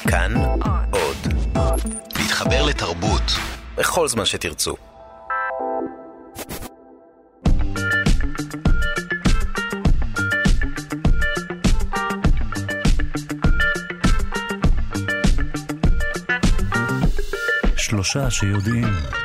כאן עוד. להתחבר לתרבות בכל זמן שתרצו. שלושה שיודעים.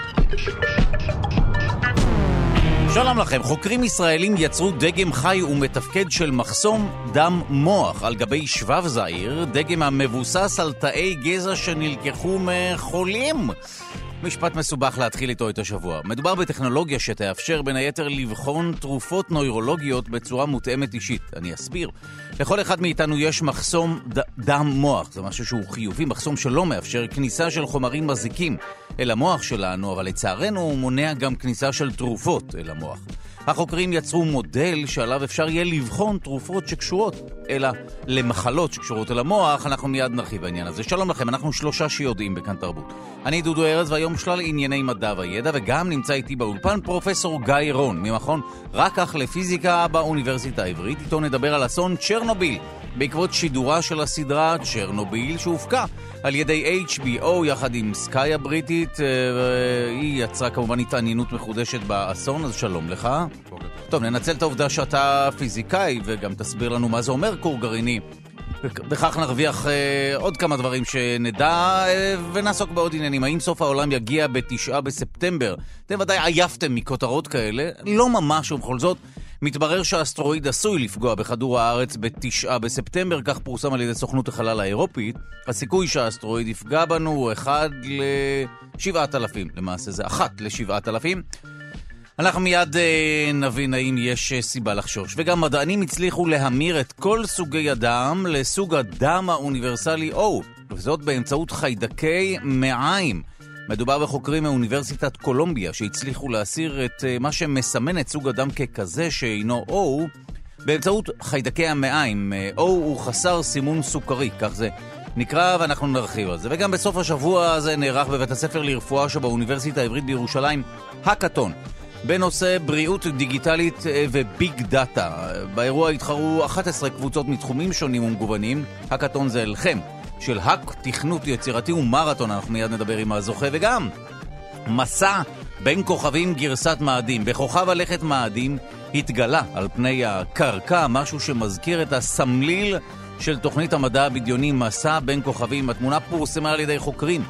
שלום לכם, חוקרים ישראלים יצרו דגם חי ומתפקד של מחסום דם מוח על גבי שבב זעיר, דגם המבוסס על תאי גזע שנלקחו מחולים. משפט מסובך להתחיל איתו את השבוע. מדובר בטכנולוגיה שתאפשר בין היתר לבחון תרופות נוירולוגיות בצורה מותאמת אישית. אני אסביר. לכל אחד מאיתנו יש מחסום דם מוח. זה משהו שהוא חיובי, מחסום שלא מאפשר כניסה של חומרים מזיקים אל המוח שלנו, אבל לצערנו הוא מונע גם כניסה של תרופות אל המוח. החוקרים יצרו מודל שעליו אפשר יהיה לבחון תרופות שקשורות אלא למחלות שקשורות אל המוח. אנחנו מיד נרחיב בעניין הזה. שלום לכם, אנחנו שלושה שיודעים בכאן תרבות. אני דודו ארז, והיום שלל ענייני מדע וידע, וגם נמצא איתי באולפן פרופסור גיא רון ממכון רקח לפיזיקה באוניברסיטה העברית. איתו נדבר על אסון צ'רנוביל בעקבות שידורה של הסדרה צ'רנוביל שהופקה על ידי HBO יחד עם סקאי הבריטית. היא יצרה כמובן התעניינות מחודשת באסון, אז שלום לך. טוב, ננצל את העובדה שאתה פיזיקאי וגם תסביר לנו מה זה אומר כור גרעיני. בכך נרוויח עוד כמה דברים שנדע ונעסוק בעוד עניינים. האם סוף העולם יגיע ב9 בספטמבר? אתם ודאי עייפתם מכותרות כאלה, לא ממש, ובכל זאת מתברר שהאסטרואיד עשוי לפגוע בכדור הארץ ב9 בספטמבר, כך פורסם על ידי סוכנות החלל האירופית. הסיכוי שהאסטרואיד יפגע בנו הוא 1 ל-7,000, למעשה זה 1 ל-7,000. אנחנו מיד נבין האם יש סיבה לחשוש. וגם מדענים הצליחו להמיר את כל סוגי הדם לסוג הדם האוניברסלי O, וזאת באמצעות חיידקי מעיים. מדובר בחוקרים מאוניברסיטת קולומביה שהצליחו להסיר את מה שמסמן את סוג הדם ככזה שאינו O באמצעות חיידקי המעיים. O הוא חסר סימון סוכרי, כך זה נקרא, ואנחנו נרחיב על זה. וגם בסוף השבוע הזה נערך בבית הספר לרפואה שבאוניברסיטה העברית בירושלים הקטון בנושא בריאות דיגיטלית וביג דאטה. באירוע התחרו 11 קבוצות מתחומים שונים ומגוונים. הקטון זה אלכם של הק, תכנות יצירתי ומרתון, אנחנו מיד נדבר עם הזוכה. וגם מסע בין כוכבים גרסת מאדים. בכוכב הלכת מאדים התגלה על פני הקרקע משהו שמזכיר את הסמליל של תוכנית המדע הבדיוני מסע בין כוכבים. התמונה פורסמה על ידי חוקרים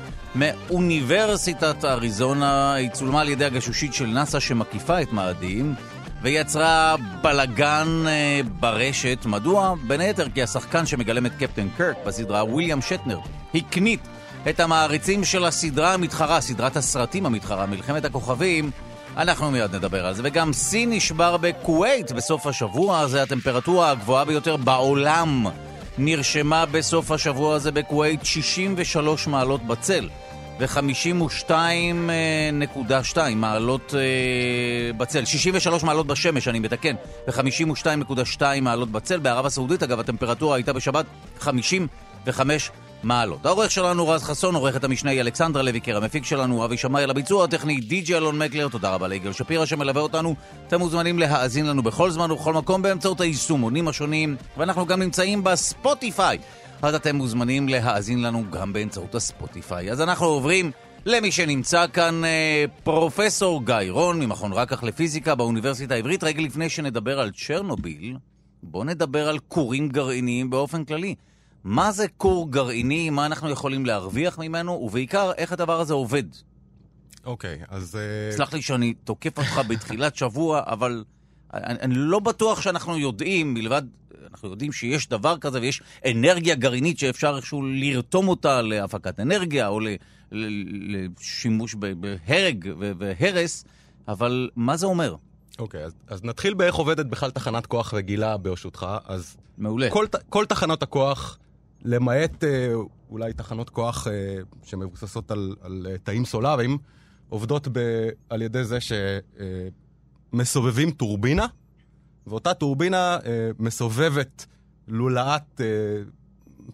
מאוניברסיטת אריזונה, היא צולמה על ידי הגשושית של נאסא שמקיפה את מאדים ויצרה בלגן ברשת. מדוע? בין היתר כי השחקן שמגלם את קפטן קרק בסדרה, וויליאם שטנר, הקנית את המעריצים של הסדרה המתחרה, סדרת הסרטים המתחרה, מלחמת הכוכבים. אנחנו מיד נדבר על זה. וגם סין נשבר בכווית בסוף השבוע הזה. הטמפרטורה הגבוהה ביותר בעולם נרשמה בסוף השבוע הזה בכווית, 63 מעלות בצל ו-52.2 מעלות בצל, 63 מעלות בשמש, אני מתקן, ו-52.2 מעלות בצל. בערב הסעודית, אגב, הטמפרטורה הייתה בשבת 55 מעלות. העורך שלנו רז חסון, עורכת המשנה היא אלכסנדרה לויקר, המפיק שלנו אבי שמאי, לביצוע הטכני די.ג'י אלון מקלר. תודה רבה ליגאל שפירא שמלווה אותנו. אתם מוזמנים להאזין לנו בכל זמן ובכל מקום באמצעות היישומונים השונים, ואנחנו גם נמצאים בספוטיפיי, אז אתם מוזמנים להאזין לנו גם באמצעות הספוטיפיי. אז אנחנו עוברים למי שנמצא כאן, פרופסור גיא רון ממכון רקח לפיזיקה באוניברסיטה העברית. רגע לפני שנדבר על צ'רנוביל, בואו נדבר על כורים גרעיניים באופן כללי. מה זה כור גרעיני, מה אנחנו יכולים להרוויח ממנו, ובעיקר איך הדבר הזה עובד. אוקיי, אז סלח לי שאני תוקף אותך בתחילת שבוע, אבל אני לא בטוח שאנחנו יודעים, מלבד, אנחנו יודעים שיש דבר כזה ויש אנרגיה גרעינית שאפשר איכשהו לרתום אותה להפקת אנרגיה או לשימוש בהרג והרס, אבל מה זה אומר? אוקיי, אז נתחיל באיך עובדת בכלל תחנת כוח רגילה ברשותך. אז מעולה. כל תחנות הכוח, למעט אולי תחנות כוח שמבוססות על תאים סולריים, עובדות על ידי זה שמסובבים טורבינה, ואותה טורבינה מסובבת לולאת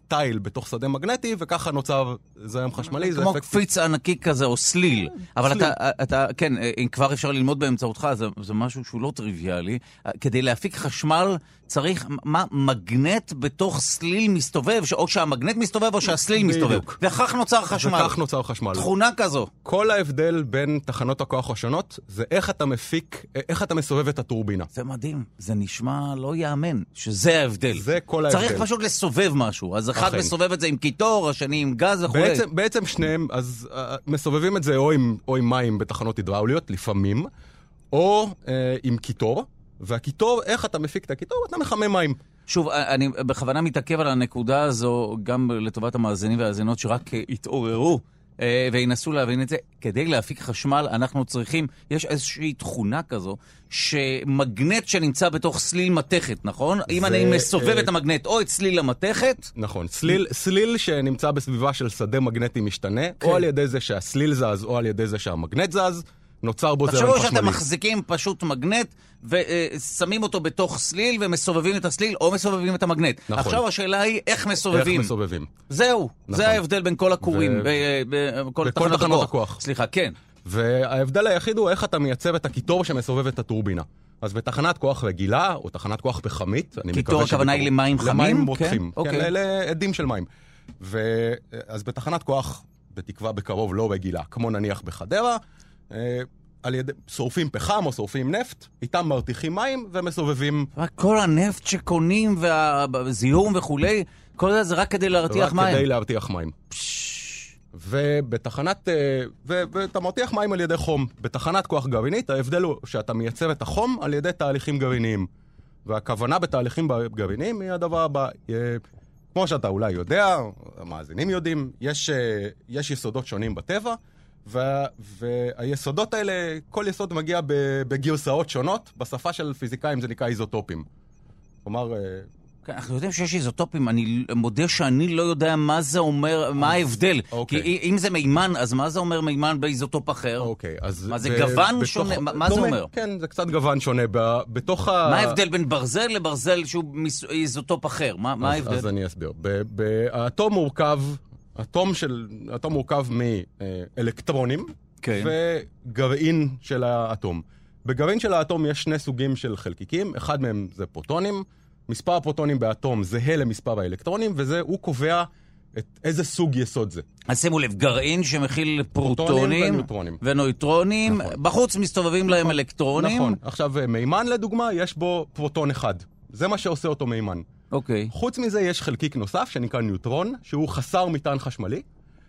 טייל בתוך שדה מגנטי, וככה נוצר זרם חשמלי. כמו קפיץ ענקי כזה, או סליל. אבל אתה, כן, אם כבר אפשר ללמוד באמצעותך, זה משהו שהוא לא טריוויאלי. כדי להפיק חשמל, צריך מגנט בתוך סליל מסתובב, או שהמגנט מסתובב או שהסליל מסתובב. וכך נוצר חשמל. וכך נוצר חשמל. תכונה כזו. כל ההבדל בין תחנות הכוח השונות, זה איך אתה מפיק, איך אתה מסובב את הטורבינה. זה מדהים. זה נשמע לא יאמן, שזה ההבדל. זה כל ההבדל. צריך פשוט לסובב משהו. אז אחד מסובב את זה עם קיטור, השני עם גז וכו'. בעצם שניהם, אז מסובבים את זה או עם מים בתחנות הידראוליות, לפעמים, או עם קיטור. והקיטור, איך אתה מפיק את הקיטור? אתה מחמם מים. שוב, אני בכוונה מתעכב על הנקודה הזו, גם לטובת המאזינים והאזינות שרק התעוררו וינסו להבין את זה. כדי להפיק חשמל אנחנו צריכים, יש איזושהי תכונה כזו, שמגנט שנמצא בתוך סליל מתכת, נכון? אם אני מסובב את המגנט או את סליל המתכת... נכון, סליל שנמצא בסביבה של שדה מגנטי משתנה, או על ידי זה שהסליל זז, או על ידי זה שהמגנט זז, נוצר בו זרם חשמלי. תחשבו שאתם מחזיקים פשוט מגנט, ושמים אותו בתוך סליל, ומסובבים את הסליל, או מסובבים את המגנט. נכון. עכשיו השאלה היא, איך מסובבים? איך מסובבים. זהו, נכון. זה ההבדל בין כל הקורים, בכל תחנות הכוח. סליחה, כן. וההבדל היחיד הוא איך אתה מייצב את הקיטור שמסובב את הטורבינה. אז בתחנת כוח רגילה, או תחנת כוח פחמית, קיטור הכוונה היא למים חמים? למים מותחים, כן, אלה עדים של מים. אז בתחנת כוח, בתקווה בקרוב לא רגילה, כמו נניח בחדרה, על ידי שורפים פחם או שורפים נפט, איתם מרתיחים מים ומסובבים... כל הנפט שקונים והזיהום וכולי, כל זה רק כדי להרתיח מים. רק כדי להרתיח מים. ובתחנת... ואתה מרתיח מים על ידי חום. בתחנת כוח גרעינית, ההבדל הוא שאתה מייצר את החום על ידי תהליכים גרעיניים. והכוונה בתהליכים גרעיניים היא הדבר הבא. כמו שאתה אולי יודע, המאזינים יודעים, יש יסודות שונים בטבע, והיסודות האלה, כל יסוד מגיע בגרסאות שונות, בשפה של פיזיקאים זה נקרא איזוטופים. כלומר... אנחנו יודעים שיש איזוטופים, אני מודה שאני לא יודע מה זה אומר, מה ההבדל. כי אם זה מימן, אז מה זה אומר מימן באיזוטופ אחר? אוקיי, אז... מה זה גוון שונה? מה זה אומר? כן, זה קצת גוון שונה. בתוך מה ההבדל בין ברזל לברזל שהוא איזוטופ אחר? מה ההבדל? אז אני אסביר. האטום מורכב מאלקטרונים וגרעין של האטום. בגרעין של האטום יש שני סוגים של חלקיקים, אחד מהם זה פרוטונים, מספר הפרוטונים באטום זהה למספר האלקטרונים, וזה הוא קובע את איזה סוג יסוד זה. אז שימו לב, גרעין שמכיל פרוטונים ונויטרונים, נכון. בחוץ מסתובבים להם אלקטרונים. נכון, עכשיו מימן לדוגמה יש בו פרוטון אחד, זה מה שעושה אותו מימן. אוקיי. חוץ מזה יש חלקיק נוסף שנקרא ניוטרון, שהוא חסר מטען חשמלי,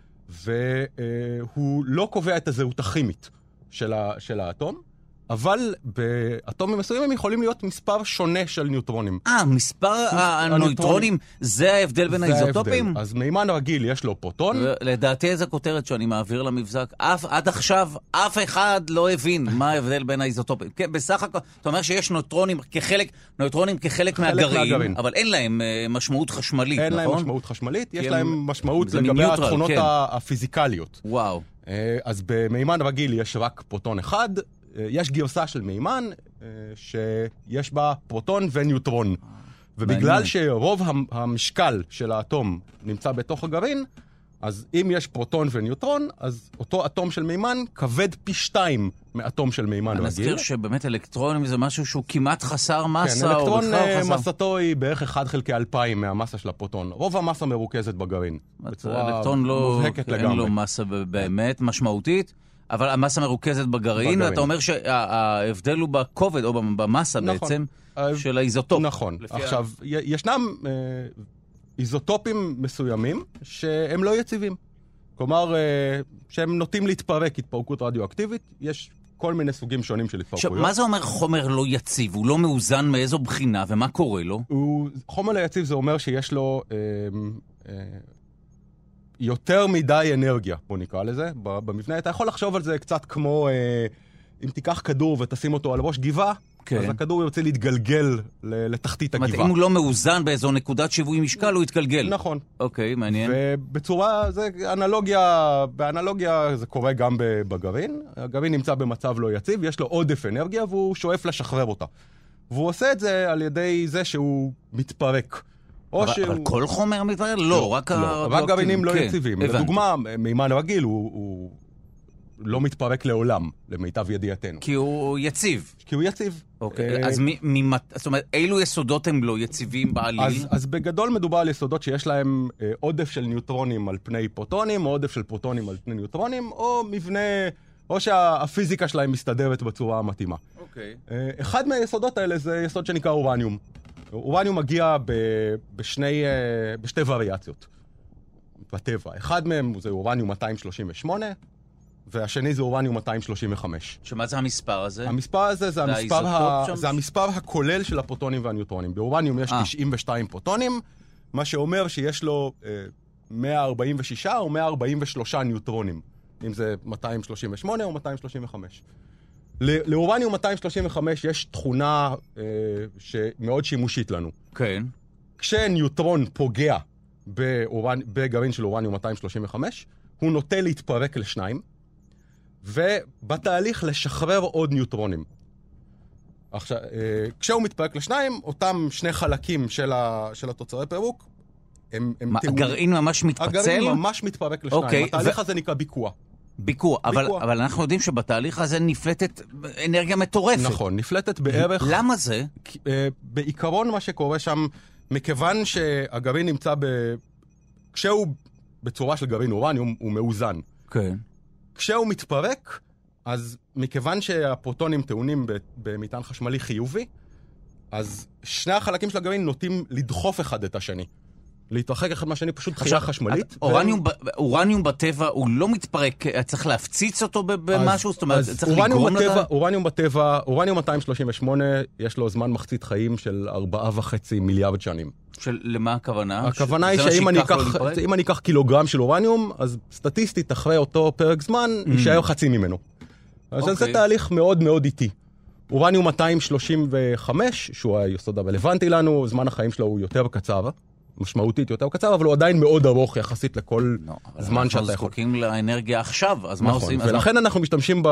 והוא לא קובע את הזהות הכימית של האטום, אבל באטומים מסוימים יכולים להיות מספר שונה של ניוטרונים. מספר הנויטרונים, זה ההבדל בין האיזוטופים? אז מימן רגיל יש לו פרוטון. לדעתי איזה כותרת שאני מעביר למבזק, עד עכשיו אף אחד לא הבין מה ההבדל בין האיזוטופים. בסך הכל, אתה אומר שיש נויטרונים כחלק מהגרעין, אבל אין להם משמעות חשמלית, נכון? אין להם משמעות חשמלית, יש להם משמעות לגבי התכונות הפיזיקליות. וואו. אז במימן רגיל יש רק פרוטון אחד, יש גרסה של מימן שיש בה פרוטון וניוטרון. ובגלל שרוב המשקל של האטום נמצא בתוך הגרעין, אז אם יש פרוטון וניוטרון, אז אותו אטום של מימן כבד פי 2 מאטום של מימן רגיל. אני אזכיר שבאמת אלקטרונים זה משהו שהוא כמעט חסר מסה. כן, אלקטרון מסתו היא בערך 1 חלקי 2,000 מהמסה של הפרוטון. רוב המסה מרוכזת בגרעין. אלקטרון לא, אין לו מסה באמת משמעותית. אבל המסה מרוכזת בגרעין, ואתה אומר שההבדל הוא בכובד, או במסה בעצם, של האיזוטופ. נכון. עכשיו, ישנם איזוטופים מסוימים שהם לא יציבים. כלומר, שהם נוטים להתפרק, התפרקות רדיואקטיבית. יש כל מיני סוגים שונים של התפרקויות. מה זה אומר חומר לא יציב? הוא לא מאוזן מאיזו בחינה, ומה קורה לו? חומר לא יציב זה אומר שיש לו... יותר מדי אנרגיה, בוא נקרא לזה, במבנה. אתה יכול לחשוב על זה קצת כמו, אם תיקח כדור ותשים אותו על ראש גבעה, כן. אז הכדור יוצא להתגלגל לתחתית הגבעה. אם הוא לא מאוזן באיזו נקודת שיווי משקל, הוא יתגלגל. נכון. אוקיי, מעניין. ובצורה, באנלוגיה זה קורה גם בגרעין. הגרעין נמצא במצב לא יציב, יש לו עודף אנרגיה, והוא שואף לשחרר אותה. והוא עושה את זה על ידי זה שהוא מתפרק. אבל כל חומר מתפרק? לא, רק גרעינים לא יציבים. לדוגמה, מימן רגיל הוא לא מתפרק לעולם, למיטב ידיעתנו. כי הוא יציב. אוקיי. אז זאת אומרת, אילו יסודות הם לא יציבים בעליל? אז בגדול מדובר על יסודות שיש להם עודף של ניוטרונים על פני פרוטונים, או עודף של פרוטונים על פני ניוטרונים, או מבנה, או שהפיזיקה שלהם מסתדרת בצורה המתאימה. אוקיי. אחד מהיסודות האלה זה יסוד שנקרא אורניום. אורניום מגיע בשתי וריאציות בטבע. אחד מהם זה אורניום 238, והשני זה אורניום 235. שמה זה המספר הזה? המספר הזה זה המספר הכולל של הפרוטונים והניוטרונים. באורניום יש 92 פרוטונים, מה שאומר שיש לו 146 או 143 ניוטרונים, אם זה 238 או 235. לאורניום 235 יש תכונה שמאוד שימושית לנו. כן. כשניוטרון פוגע בגרעין של אורניום 235, הוא נוטה להתפרק לשניים, ובתהליך לשחרר עוד ניוטרונים. עכשיו, כשהוא מתפרק לשניים, אותם שני חלקים של התוצרי פירוק, הם הגרעין ממש מתפצל? הגרעין ממש מתפרק לשניים. התהליך הזה נקרא ביקוע. ביקוע, אבל אנחנו יודעים שבתהליך הזה נפלטת אנרגיה מטורפת. נכון, נפלטת בערך... למה זה? בעיקרון מה שקורה שם, מכיוון שהגרעין נמצא כשהוא בצורה של גרעין אורניום, הוא מאוזן. כן. כשהוא מתפרק, אז מכיוון שהפרוטונים טעונים במטען חשמלי חיובי, אז שני החלקים של הגרעין נוטים לדחוף אחד את השני. להתרחק אחד מהשני, פשוט דחייה חשמלית. אורניום בטבע הוא לא מתפרק, צריך להפציץ אותו במשהו? זאת אומרת, צריך לגרום לזה? אורניום בטבע, אורניום 238, יש לו זמן מחצית חיים של 4.5 מיליארד שנים. למה הכוונה? הכוונה היא שאם אני אקח קילוגרם של אורניום, אז סטטיסטית אחרי אותו פרק זמן, יישאר חצי ממנו. אז זה תהליך מאוד מאוד איטי. אורניום 235, שהוא היסוד הרלוונטי לנו, זמן החיים שלו הוא יותר קצר, משמעותית יותר קצר, אבל הוא עדיין מאוד ארוך יחסית לכל זמן שאתה יכול. אנחנו זקוקים לאנרגיה עכשיו, אז מה עושים? ולכן אנחנו משתמשים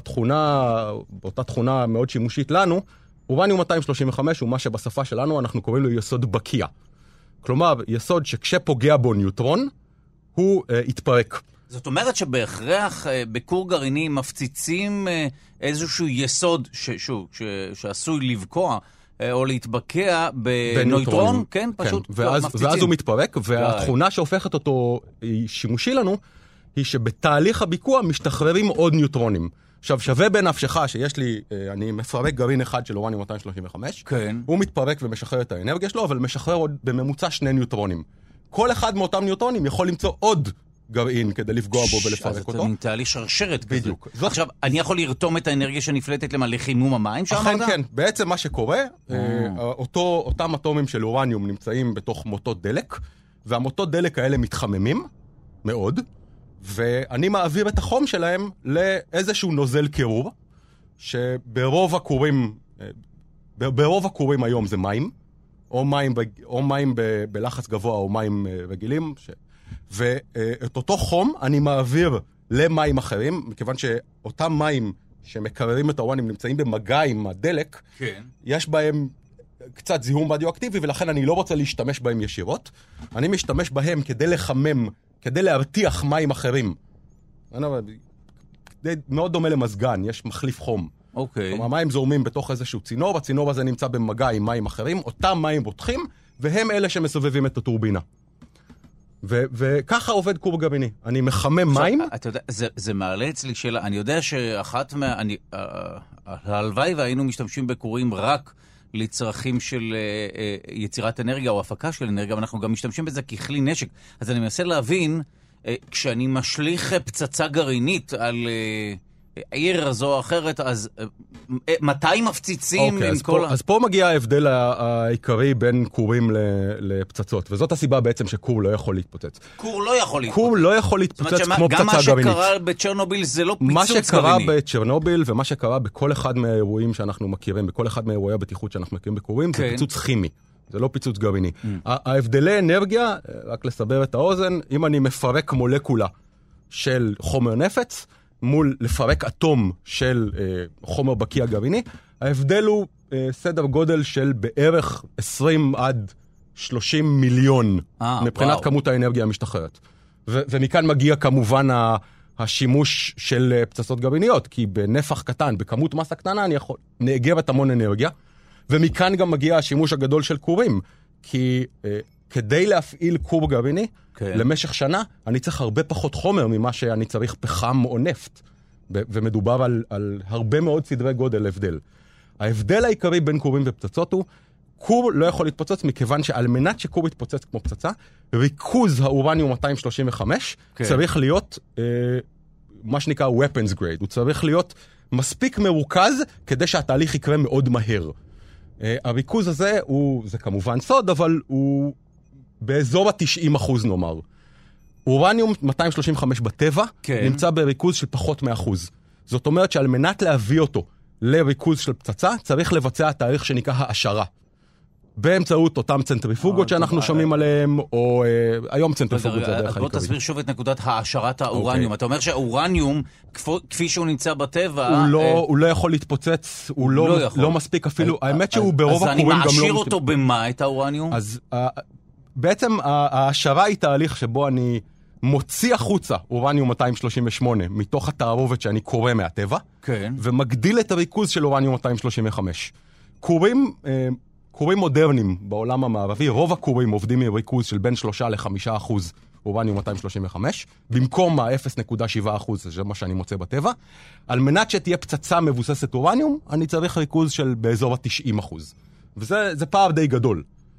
באותה תכונה מאוד שימושית לנו. אורניום 235 הוא מה שבשפה שלנו אנחנו קוראים לו יסוד בקיע. כלומר, יסוד שכשפוגע בו ניוטרון, הוא יתפרק. זאת אומרת שבהכרח בקור גרעיני מפציצים איזשהו יסוד שעשוי לבקוע או להתבקע בנויטרון, כן? פשוט מפציצים. ואז הוא מתפרק, והתכונה שהופכת אותו שימושי לנו, היא שבתהליך הביקוע משתחררים עוד ניוטרונים. עכשיו, שווה בנפשך שיש לי, אני מפרק גרעין אחד של אורניום 235, כן. הוא מתפרק ומשחרר את האנרגיה שלו, אבל משחרר עוד בממוצע 2 ניוטרונים. כל אחד מאותם ניוטרונים יכול למצוא עוד גרעין כדי לפגוע בו ולפרק אותו. אז אתה תהליך שרשרת כזה. בדיוק. עכשיו, אני יכול לרתום את האנרגיה שנפלטת לחימום המים שאמרת? כן. בעצם מה שקורה, אותם אטומים של אורניום נמצאים בתוך מוטות דלק, והמוטות דלק האלה מתחממים מאוד, ואני מעביר את החום שלהם לאיזשהו נוזל קירור, שברוב הקורים היום זה מים, או מים בלחץ גבוה או מים רגילים, ואת אותו חום אני מעביר למים אחרים, מכיוון שאותם מים שמקררים את האורניום נמצאים במגע עם הדלק, כן. יש בהם קצת זיהום רדיואקטיבי, ולכן אני לא רוצה להשתמש בהם ישירות. אני משתמש בהם כדי לחמם, כדי להרתיח מים אחרים. מאוד דומה למזגן, יש מחליף חום. אוקיי. כלומר, מים זורמים בתוך איזשהו צינור, הצינור הזה נמצא במגע עם מים אחרים, אותם מים בוטחים, והם אלה שמסובבים את הטורבינה. וככה עובד קור גרעיני. אני מחמם מים. אתה יודע, זה מעלה אצלי שאלה. אני יודע שאחת הלוואי והיינו משתמשים בקורים רק לצרכים של יצירת אנרגיה או הפקה של אנרגיה, ואנחנו גם משתמשים בזה ככלי נשק. אז אני מנסה להבין, כשאני משליך פצצה גרעינית על עיר זו או אחרת, אז מתי מפציצים עם כל... אז פה מגיע ההבדל העיקרי בין קורים לפצצות, וזאת הסיבה בעצם שקור לא יכול להתפוצץ. קור לא יכול להתפוצץ. קור לא יכול להתפוצץ כמו פצצה גרעינית. גם מה שקרה בצ'רנוביל זה לא פיצוץ גרעיני. מה שקרה בצ'רנוביל ומה שקרה בכל אחד מהאירועים שאנחנו מכירים, בכל אחד מאירועי הבטיחות שאנחנו מכירים בקורים, זה פיצוץ כימי. זה לא פיצוץ גרעיני. ההבדלי אנרגיה, רק לסבר את האוזן, אם אני מפרק מולקולה של חומר נפץ, מול לפרק אטום של חומר בקיע גרעיני, ההבדל הוא סדר גודל של בערך 20 עד 30 מיליון מבחינת כמות האנרגיה המשתחררת. ומכאן מגיע כמובן השימוש של פצצות גרעיניות, כי בנפח קטן, בכמות מסה קטנה, אני יכול נאגרת המון אנרגיה, ומכאן גם מגיע השימוש הגדול של כורים, כי כדי להפעיל כור גרעיני, למשך שנה, אני צריך הרבה פחות חומר ממה שאני צריך פחם או נפט, ומדובר על הרבה מאוד סדרי גודל הבדל. ההבדל העיקרי בין כורים ופצצות הוא, כור לא יכול להתפוצץ מכיוון שעל מנת שכור יתפוצץ כמו פצצה, ריכוז האורניום 235 צריך להיות מה שנקרא weapons grade. הוא צריך להיות מספיק מרוכז כדי שהתהליך יקרה מאוד מהר. הריכוז הזה זה כמובן סוד, אבל הוא באזור ה-90% נאמר. אורניום 235 בטבע נמצא בריכוז של פחות מ1%. זאת אומרת שעל מנת להביא אותו לריכוז של פצצה, צריך לבצע תהליך שנקרא העשרה. באמצעות אותם צנטריפוגות שאנחנו שומעים עליהם, או היום צנטריפוגות זה הדרך העיקרית. בוא תסביר שוב את נקודת העשרת האורניום. אתה אומר שהאורניום, כפי שהוא נמצא בטבע... הוא לא יכול להתפוצץ, הוא לא מספיק אפילו, האמת שהוא ברוב הכורים גם לא... אז אני מעשיר אותו במה את האורניום? אז בעצם ההעשרה היא תהליך שבו אני מוציא החוצה אורניום 238 מתוך התערובת שאני קורא מהטבע, ומגדיל את הריכוז של אורניום 235. כורים מודרניים בעולם המערבי, רוב הכורים עובדים מריכוז של בין 3-5% אורניום 235, במקום ה-0.7%, זה מה שאני מוצא בטבע. על מנת שתהיה פצצה מבוססת אורניום, אני צריך ריכוז של באזור ה-90%. וזה פער די גדול.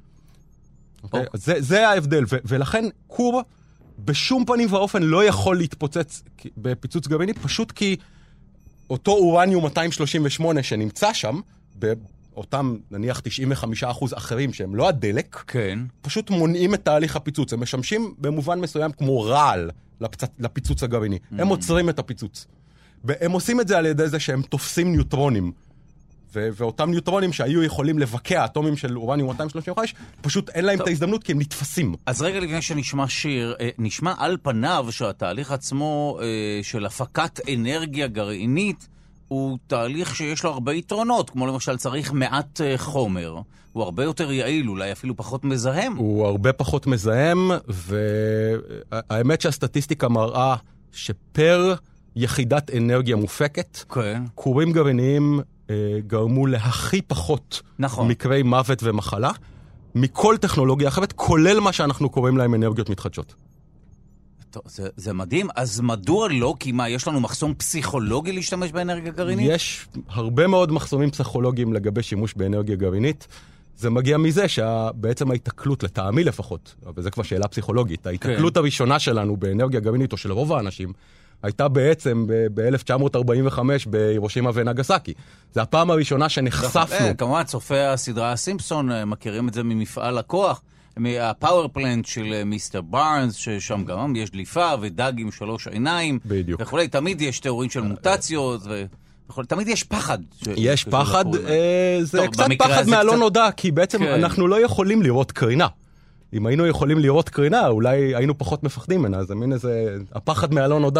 זה ההבדל, ולכן כור בשום פנים ואופן לא יכול להתפוצץ בפיצוץ גרעיני, פשוט כי אותו אורניום 238 שנמצא שם, אותם נניח 95% אחרים שהם לא הדלק, פשוט מונעים את תהליך הפיצוץ. הם משמשים במובן מסוים כמו רעל לפיצוץ הגרעיני. הם עוצרים את הפיצוץ. והם עושים את זה על ידי זה שהם תופסים ניוטרונים. ואותם ניוטרונים שהיו יכולים לבקע אטומים של אורניום 235, פשוט אין להם את ההזדמנות כי הם נתפסים. אז רגע לפני שנשמע שיר, נשמע על פניו שהתהליך עצמו של הפקת אנרגיה גרעינית, הוא תהליך שיש לו הרבה יתרונות, כמו למשל צריך מעט חומר. הוא הרבה יותר יעיל, אולי אפילו פחות מזהם. הוא הרבה פחות מזהם, והאמת שהסטטיסטיקה מראה שפר יחידת אנרגיה מופקת, כורים גרעיניים גרמו להכי פחות מקרי מוות ומחלה, מכל טכנולוגיה אחרת, כולל מה שאנחנו קוראים להם אנרגיות מתחדשות. זה מדהים. אז מדוע לא? כי מה, יש לנו מחסום פסיכולוגי להשתמש באנרגיה גרעינית? יש הרבה מאוד מחסומים פסיכולוגיים לגבי שימוש באנרגיה גרעינית. זה מגיע מזה שבעצם ההתקלות, לטעמי לפחות, אבל זה כבר שאלה פסיכולוגית, ההתקלות הראשונה שלנו באנרגיה גרעינית, או של רוב האנשים, הייתה בעצם ב-1945 בהירושימה ונגסקי. זה הפעם הראשונה שנחשפנו. כמובן, צופי הסדרה הסימפסון מכירים את זה ממפעל הכוח, מהפאוור פלנט של מיסטר בארנס, ששם גם יש דליפה ודג עם 3 עיניים. בדיוק. וכולי, תמיד יש תיאוריות של מוטציות, וכולי, תמיד יש פחד. יש פחד, זה קצת פחד מהלא נודע, כי בעצם אנחנו לא יכולים לראות קרינה. אם היינו יכולים לראות קרינה, אולי היינו פחות מפחדים ממנה, זה מין איזה הפחד מהלא נודע.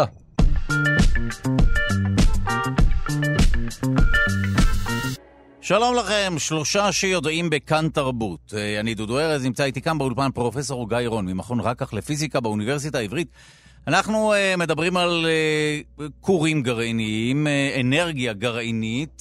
שלום לכם, 3 שיודעים בכאן תרבות. אני דודו ארז, נמצא איתי כאן באולפן פרופסור גיא רון, ממכון רקח לפיזיקה באוניברסיטה העברית. אנחנו מדברים על כורים גרעיניים, אנרגיה גרעינית.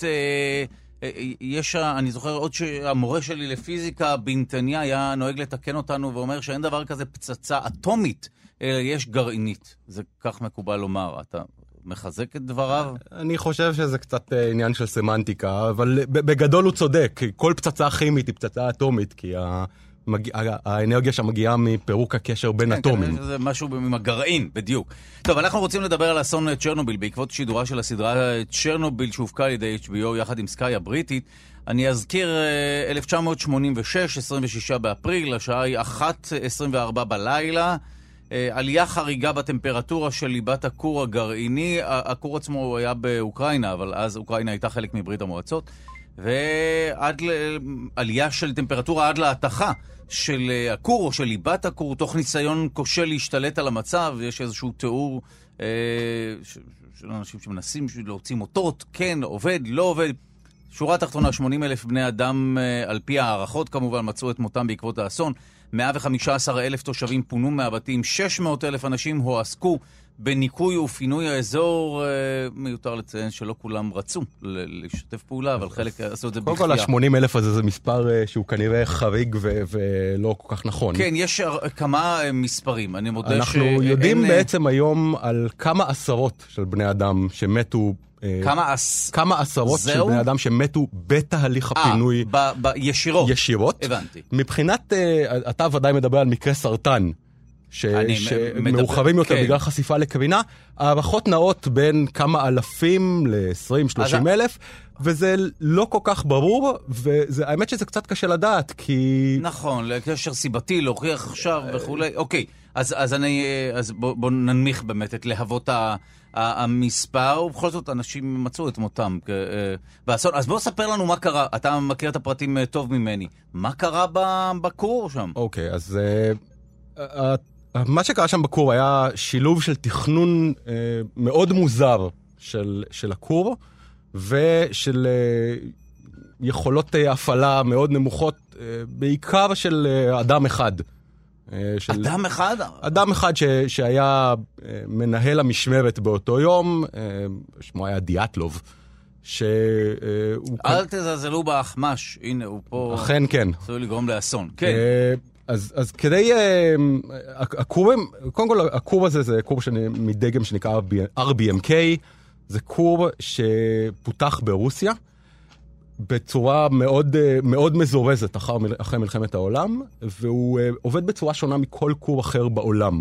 אני זוכר עוד שהמורה שלי לפיזיקה בנתניה היה נוהג לתקן אותנו ואומר שאין דבר כזה פצצה אטומית, אלא יש גרעינית. זה כך מקובל לומר. אתה מחזק את דבריו? אני חושב שזה קצת עניין של סמנטיקה, אבל בגדול הוא צודק. כל פצצה כימית היא פצצה אטומית, כי האנרגיה שמגיעה מפירוק הקשר בין אטומים. זה משהו עם הגרעין, בדיוק. טוב, אנחנו רוצים לדבר על אסון צ'רנוביל, בעקבות שידורה של הסדרה צ'רנוביל שהופקה על ידי HBO יחד עם סקאי הבריטית. אני אזכיר 1986, 26 באפריל, השעה היא 1:24 בלילה. עלייה חריגה בטמפרטורה של ליבת הכור הגרעיני. הכור עצמו היה באוקראינה, אבל אז אוקראינה הייתה חלק מברית המועצות. ועד לעלייה של טמפרטורה עד להתחה של הכור או של ליבת הכור, תוך ניסיון כושל להשתלט על המצב. יש איזשהו תיאור של אנשים שמנסים להוציא מוטות, כן, עובד, לא עובד. שורה תחתונה, 80,000 בני אדם, על פי הערכות כמובן, מצאו את מותם בעקבות האסון. 115,000 תושבים פונו מהבתים, 600,000 אנשים הועסקו בניקוי ופינוי האזור. מיותר לציין שלא כולם רצו לשתף פעולה, אבל חלק עשו את זה בכפייה. קודם כל, ה-80,000 הזה זה מספר שהוא כנראה חריג ולא כל כך נכון. כן, יש כמה מספרים. אני מודה אנחנו יודעים בעצם היום על כמה עשרות של בני אדם שמתו, כמה עשרות של בני אדם שמתו בתהליך הפינוי. ישירות? הבנתי. מבחינת, אתה ודאי מדבר על מקרה סרטן, שמאוחרים יותר בגלל חשיפה לקרינה, הערכות נעות בין כמה אלפים ל-20-30 אלף, וזה לא כל כך ברור, והאמת שזה קצת קשה לדעת, כי... נכון, לקשר סיבתי, להוכיח עכשיו וכו'. אוקיי, אז בוא ננמיך באמת את להבות המספר, ובכל זאת אנשים מצאו את מותם באסון. אז בוא ספר לנו מה קרה, אתה מכיר את הפרטים טוב ממני. מה קרה בקור שם? אוקיי, אז... מה שקרה שם בקור היה שילוב של תכנון מאוד מוזר של הקור, ושל יכולות הפעלה מאוד נמוכות, בעיקר של אדם אחד. אדם אחד? אדם אחד שהיה מנהל המשמרת באותו יום, שמו היה דיאטלוב. אל תזלזלו באחמש, הנה הוא פה. אכן כן. צריך לגרום לאסון, כן. אז כדי, הקורבים, קודם כל הקורב הזה זה קורב מדגם שנקרא RBMK, זה קורב שפותח ברוסיה, בצורה מאוד, מאוד מזורזת אחרי מלחמת העולם, והוא עובד בצורה שונה מכל קורב אחר בעולם.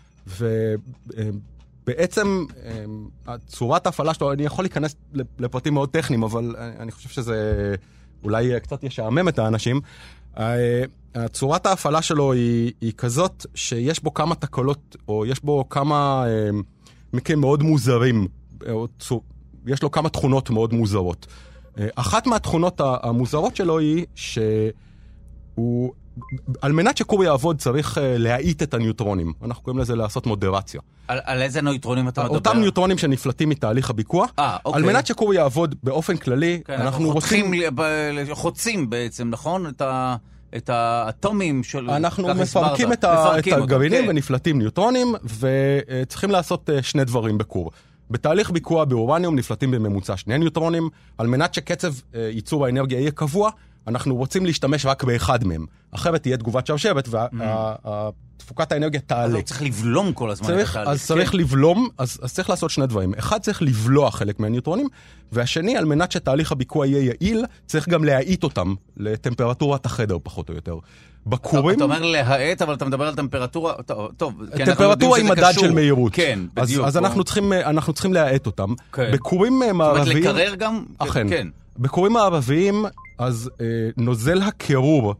ובעצם צורת ההפעלה שלו, אני יכול להיכנס לפרטים מאוד טכניים, אבל אני חושב שזה אולי קצת ישעמם את האנשים. הצורת ההפעלה שלו היא כזאת שיש בו כמה תקלות, או יש בו כמה מקרים מאוד מוזרים, יש לו כמה תכונות מאוד מוזרות. אחת מהתכונות המוזרות שלו היא שהוא, על מנת שקור יעבוד צריך להאיט את הניוטרונים. אנחנו קוראים לזה לעשות מודרציה. על איזה ניוטרונים אתה מדבר? אותם ניוטרונים שנפלטים מתהליך הביקוע. אוקיי. על מנת שקור יעבוד באופן כללי, כן, אנחנו חוצים בעצם, נכון? את האטומים של... אנחנו מפרקים את הגרעינים ונפלטים ניוטרונים, וצריכים לעשות שני דברים בקור. בתהליך ביקוע באורניום נפלטים בממוצע 2 ניוטרונים, על מנת שקצב ייצור האנרגיה יהיה קבוע, אנחנו רוצים להשתמש רק באחד מהם. אחרת תהיה תגובת שרשרת, ותפוקת האנרגיה תעלה. אז צריך לבלום כל הזמן את התהליך. אז צריך לבלום, אז צריך לעשות שני דברים. אחד, צריך לבלוע חלק מהניוטרונים, והשני, על מנת שתהליך הביקוע יהיה יעיל, צריך גם להאיט אותם לטמפרטורת החדר, פחות או יותר. בקורים... אתה אומר להאט, אבל אתה מדבר על טמפרטורה... טוב, טמפרטורה היא מדד של מהירות. כן, בדיוק. אז אנחנו צריכים להאט אותם. בקורים מערביים... זאת אומרת, לקרר גם? אכן. בקורים מערביים, אז נוזל הקירור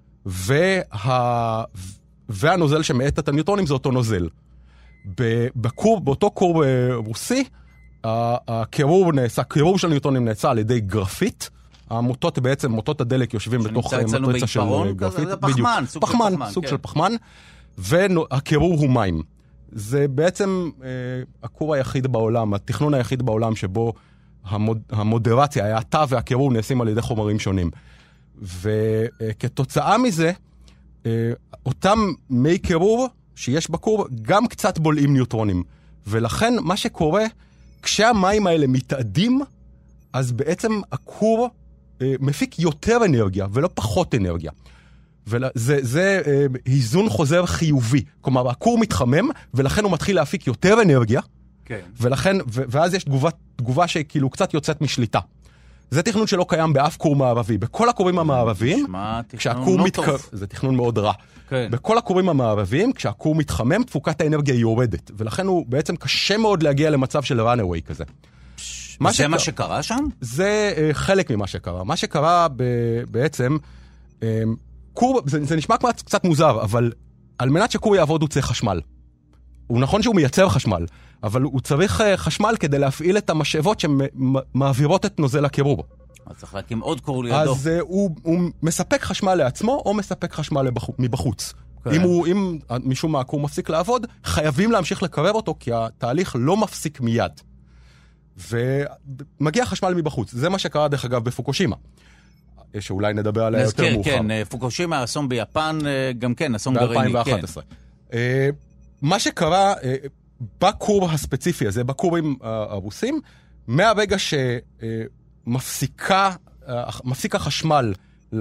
והנוזל שמאט את הניוטרונים זה אותו נוזל. באותו קור רוסי, הקירור של הניוטרונים נעשה על ידי גרפית. המוטות בעצם, מוטות הדלק יושבים בתוך מטריצה של גרפית. זה פחמן, סוג של פחמן. והקירור הוא מים. זה בעצם הקור היחיד בעולם, התכנון היחיד בעולם שבו המודרציה, ההאטה והקירור נעשים על ידי חומרים שונים. וכתוצאה מזה, אותם מי קירור שיש בקור גם קצת בולעים ניוטרונים. ולכן מה שקורה, כשהמים האלה מתאדים, אז בעצם הקור מפיק יותר אנרגיה ולא פחות אנרגיה. וזה היזון חוזר חיובי. כלומר, הקור מתחמם ולכן הוא מתחיל להפיק יותר אנרגיה, כן. ואז יש תגובה שכאילו קצת יוצאת משליטה. זה תכנון שלא קיים באף קור מערבי. בכל הקורים המערביים, כשהקור זה תכנון מאוד רע. כן. בכל הקורים המערביים, כשהקור מתחמם, תפוקת האנרגיה יורדת. ולכן הוא בעצם קשה מאוד להגיע למצב של runaway כזה. זה מה שקרה שם? זה חלק ממה שקרה. מה שקרה בעצם, קור, זה נשמע קצת מוזר, אבל על מנת שקור יעבוד הוא צריך חשמל. הוא נכון שהוא מייצר חשמל, אבל הוא צריך חשמל כדי להפעיל את המשאבות שמעבירות את נוזל הקירור. אז צריך להקים עוד קור לידו. אז הוא מספק חשמל לעצמו, או מספק חשמל מבחוץ. Okay. אם משום מה הקור מפסיק לעבוד, חייבים להמשיך לקרר אותו, כי התהליך לא מפסיק מיד. ומגיע חשמל מבחוץ. זה מה שקרה דרך אגב בפוקושימה. שאולי נדבר עליה יותר מאוחר. כן, פוקושימה, אסון ביפן, גם כן, אסון גרעיני. ב-2011. מה שקרה, בכור הספציפי הזה, בכורים הרוסים, מהרגע שמפסיק החשמל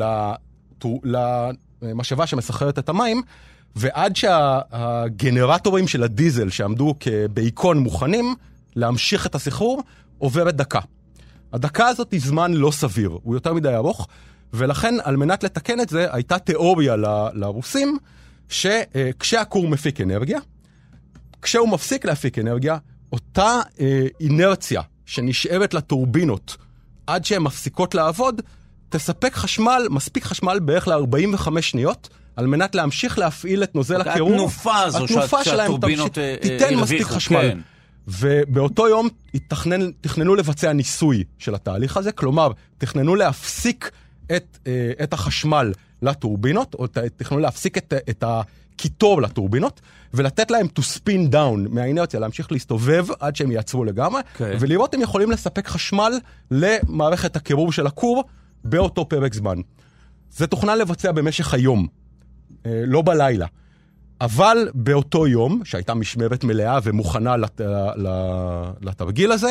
למשאבה שמסחררת את המים, ועד שהגנרטורים של הדיזל שעמדו בעיקון מוכנים להמשיך את הסחרור, עוברת דקה. הדקה הזאת היא זמן לא סביר, הוא יותר מדי ארוך, ולכן על מנת לתקן את זה, הייתה תיאוריה לרוסים, שכשהכור מפיק אנרגיה, כשהוא מפסיק להפיק אנרגיה, אותה אינרציה שנשארת לטורבינות עד שהן מפסיקות לעבוד, תספק חשמל, מספיק חשמל בערך ל-45 שניות, על מנת להמשיך להפעיל את נוזל הקירור. התנופה הזו שהטורבינות תיתן מספיק חשמל. ובאותו יום תכננו לבצע ניסוי של התהליך הזה, כלומר, תכננו להפסיק את החשמל לטורבינות, או תכננו להפסיק את הקיטור לטורבינות, ולתת להם to spin down מהאינרציה, להמשיך להסתובב עד שהם יעצרו לגמרי, ולראות אם יכולים לספק חשמל למערכת הקירור של הכור באותו פרק זמן. זה תוכנן לבצע במשך היום, לא בלילה. אבל באותו יום, שהייתה משמרת מלאה ומוכנה לתרגיל הזה,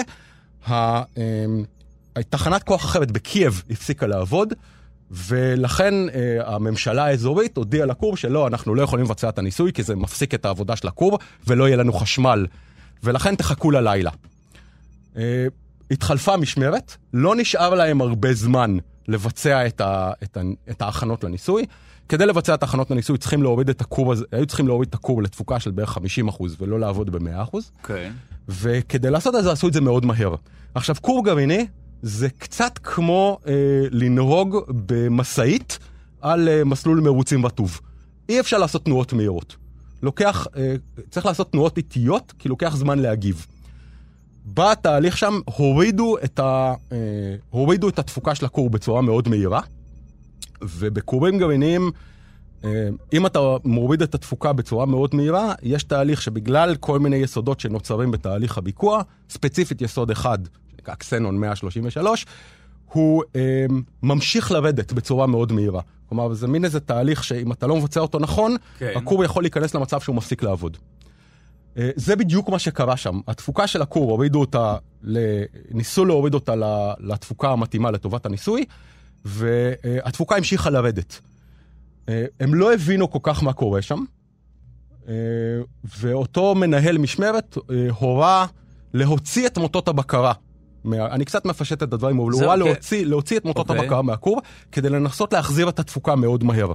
תחנת כוח אחרת בקייב הפסיקה לעבוד, ולכן הממשלה האזורית הודיעה לכור שלא, אנחנו לא יכולים לבצע את הניסוי, כי זה מפסיק את העבודה של הכור, ולא יהיה לנו חשמל, ולכן תחכו ללילה. התחלפה משמרת, לא נשאר להם הרבה זמן לבצע את ההכנות לניסוי. כדי לבצע את ההכנות לניסוי, היו צריכים להוריד את הכור לתפוקה של בערך 50% ולא לעבוד ב-100%. כן. וכדי לעשות את זה, עשו את זה מאוד מהר. עכשיו, כור גרעיני זה קצת כמו לנהוג במסעית על מסלול מרוצים רטוב. אי אפשר לעשות תנועות מהירות. צריך לעשות תנועות איטיות, כי לוקח זמן להגיב. בתהליך שם הורידו את התפוקה של הכור בצורה מאוד מהירה, ובכורים גרעיניים, אם אתה מוריד את התפוקה בצורה מאוד מהירה, יש תהליך שבגלל כל מיני יסודות שנוצרים בתהליך הביקוע, ספציפית יסוד אחד, שנקרא קסנון 133, הוא ממשיך לרדת בצורה מאוד מהירה. כלומר, זה מין איזה תהליך שאם אתה לא מבצע אותו נכון, כן. הכור יכול להיכנס למצב שהוא מפסיק לעבוד. זה בדיוק מה שקרה שם. התפוקה של הכור, ניסו להוריד אותה לתפוקה המתאימה לטובת הניסוי, והתפוקה המשיכה לרדת. הם לא הבינו כל כך מה קורה שם, ואותו מנהל משמרת הורה להוציא את מוטות הבקרה. אני קצת מפשט את הדברים, אבל הוא הורה להוציא את מוטות הבקרה מהכור, כדי לנסות להחזיר את התפוקה מאוד מהר.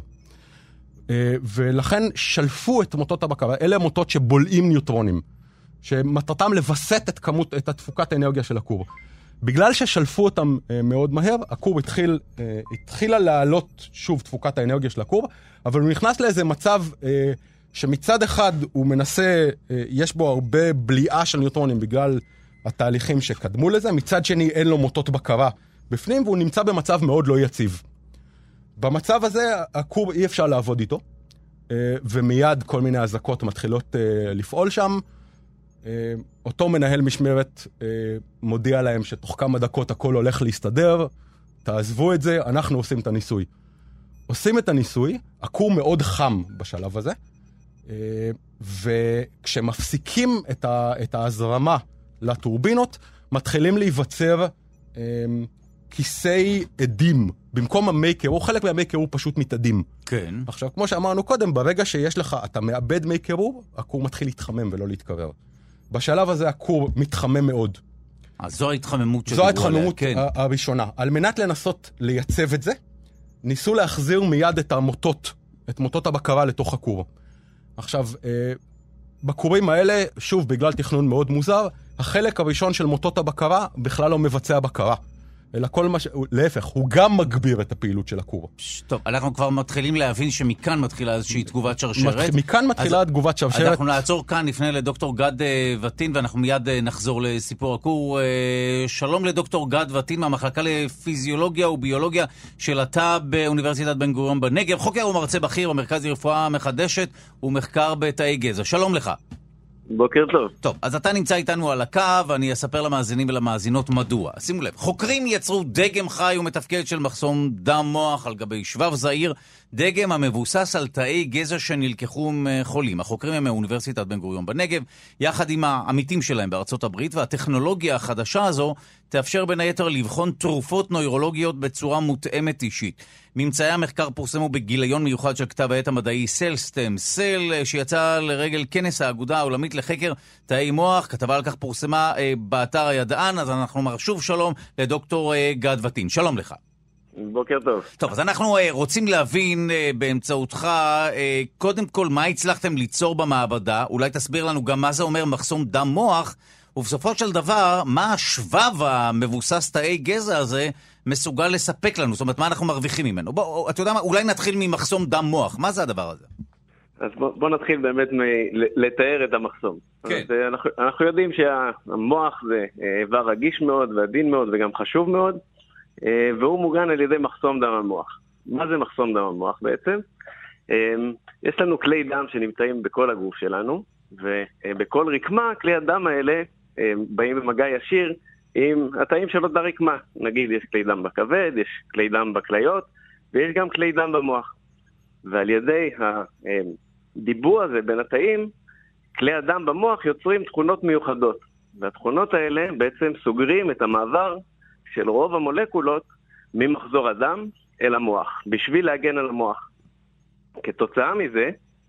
ולכן שלפו את מוטות הבקרה. אלה המוטות שבולעים ניוטרונים, שמטרתם לבסט את תפוקת האנרגיה של הכור. בגלל ששלפו אותם מאוד מהר, הכור התחילה לעלות שוב תפוקת האנרגיה של הכור, אבל הוא נכנס לאיזה מצב שמצד אחד הוא מנסה, יש בו הרבה בליעה של ניוטרונים בגלל התהליכים שקדמו לזה, מצד שני אין לו מוטות בקרה בפנים, והוא נמצא במצב מאוד לא יציב. במצב הזה הכור אי אפשר לעבוד איתו, ומיד כל מיני הזקות מתחילות לפעול שם. אותו מנהל משמרת מודיע להם שתוך כמה דקות הכל הולך להסתדר, תעזבו את זה, אנחנו עושים את הניסוי. עושים את הניסוי, הכור מאוד חם בשלב הזה, וכשמפסיקים את ההזרמה לטורבינות, מתחילים להיווצר כיסי עדים. במקום המי קירור, חלק מהמי קירור פשוט מתאדים. כן. עכשיו, כמו שאמרנו קודם, ברגע שיש לך, אתה מאבד מי קירור, הכור מתחיל להתחמם ולא להתקרר. בשלב הזה הכור מתחמם מאוד. אז זו ההתחממות זו ההתחממות הראשונה. על מנת לנסות לייצב את זה, ניסו להחזיר מיד את מוטות הבקרה לתוך הכור. עכשיו, בכורים האלה, שוב, בגלל תכנון מאוד מוזר, החלק הראשון של מוטות הבקרה בכלל לא מבצע בקרה. אלא כל מה להפך, הוא גם מגביר את הפעילות של הכור. טוב, אנחנו כבר מתחילים להבין שמכאן מתחילה איזושהי תגובת שרשרת. מכאן מתחילה תגובת שרשרת. אנחנו נעצור כאן, נפנה לדוקטור גד וטין, ואנחנו מיד נחזור לסיפור הכור. שלום לדוקטור גד וטין, מהמחלקה לפיזיולוגיה וביולוגיה של התא באוניברסיטת בן גוריון בנגב. חוקר ומרצה בכיר במרכז לרפואה מחדשת ומחקר בתאי גזע. שלום לך. בוקר טוב. טוב, אז אתה נמצא איתנו על הקו, ואני אספר למאזינים ולמאזינות מדוע. שימו לב, חוקרים יצרו דגם חי ומתפקד של מחסום דם מוח על גבי שבב זעיר, דגם המבוסס על תאי גזע שנלקחו מחולים. החוקרים הם מאוניברסיטת בן גוריון בנגב, יחד עם העמיתים שלהם בארצות הברית, והטכנולוגיה החדשה הזו תאפשר בין היתר לבחון תרופות נוירולוגיות בצורה מותאמת אישית. ממצאי המחקר פורסמו בגיליון מיוחד של כתב העת המדעי סל סטם סל, שיצא לרגל כנס האגודה העולמית לחקר תאי מוח. כתבה על כך פורסמה באתר הידען, אז אנחנו אומר שוב שלום לדוקטור גד וטין. שלום לך. בוקר טוב. טוב, אז אנחנו רוצים להבין באמצעותך, קודם כל, מה הצלחתם ליצור במעבדה, אולי תסביר לנו גם מה זה אומר מחסום דם מוח, ובסופו של דבר, מה השבב המבוסס תאי גזע הזה מסוגל לספק לנו, זאת אומרת, מה אנחנו מרוויחים ממנו. בוא, אתה יודע מה, אולי נתחיל ממחסום דם מוח, מה זה הדבר הזה? אז בוא נתחיל באמת לתאר את המחסום. כן. אנחנו יודעים שהמוח זה איבר רגיש מאוד ועדין מאוד וגם חשוב מאוד, והוא מוגן על ידי מחסום דם המוח. מה זה מחסום דם המוח בעצם? יש לנו כלי דם שנמצאים בכל הגוף שלנו, ובכל רקמה כלי הדם האלה באים במגע ישיר עם התאים של אותה רקמה. נגיד יש כלי דם בכבד, יש כלי דם בכליות, ויש גם כלי דם במוח. ועל ידי הדיבור הזה בין התאים, כלי הדם במוח יוצרים תכונות מיוחדות. והתכונות האלה בעצם סוגרים את המעבר של רוב המולקולות ממחזור הדם אל המוח, בשביל להגן על המוח. כתוצאה מזה,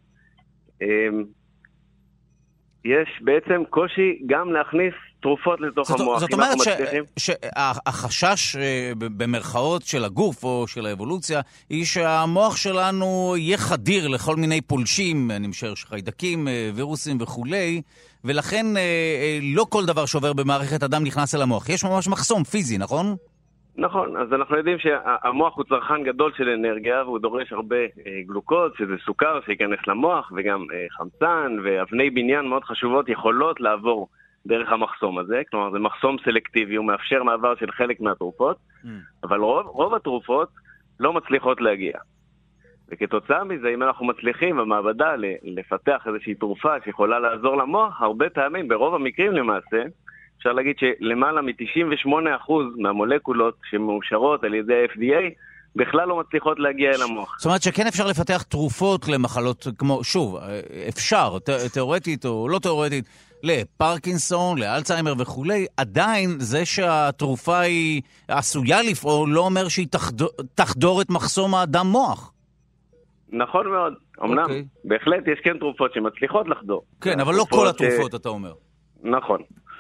יש בעצם קושי גם להכניס תרופות לתוך המוח. זאת אומרת שהחשש במרכאות של הגוף או של האבולוציה היא שהמוח שלנו יהיה חדיר לכל מיני פולשים, אני משער חיידקים, וירוסים וכולי, ולכן לא כל דבר שעובר במערכת הדם נכנס אל המוח. יש ממש מחסום פיזי, נכון? נכון, אז אנחנו יודעים שהמוח הוא צרכן גדול של אנרגיה, והוא דורש הרבה גלוקוז, שזה סוכר שיכנס למוח, וגם חמצן ואבני בניין מאוד חשובות יכולות לעבור דרך המחסום הזה. כלומר, זה מחסום סלקטיבי, הוא מאפשר מעבר של חלק מהתרופות, אבל רוב התרופות לא מצליחות להגיע. וכתוצאה מזה, אם אנחנו מצליחים במעבדה לפתח איזושהי תרופה שיכולה לעזור למוח, הרבה פעמים, ברוב המקרים למעשה, אפשר להגיד שלמעלה מ-98% מהמולקולות שמאושרות על ידי ה-FDA בכלל לא מצליחות להגיע אל המוח. זאת אומרת שכן אפשר לפתח תרופות למחלות כמו, שוב, אפשר, תיאורטית או לא תיאורטית, לפרקינסון, לאלצהיימר וכולי, עדיין זה שהתרופה היא עשויה לפעול לא אומר שהיא תחדור את מחסום הדם מוח. נכון מאוד. אמנם, בהחלט יש כן תרופות שמצליחות לחדור. כן, אבל לא כל התרופות, אתה אומר. נכון.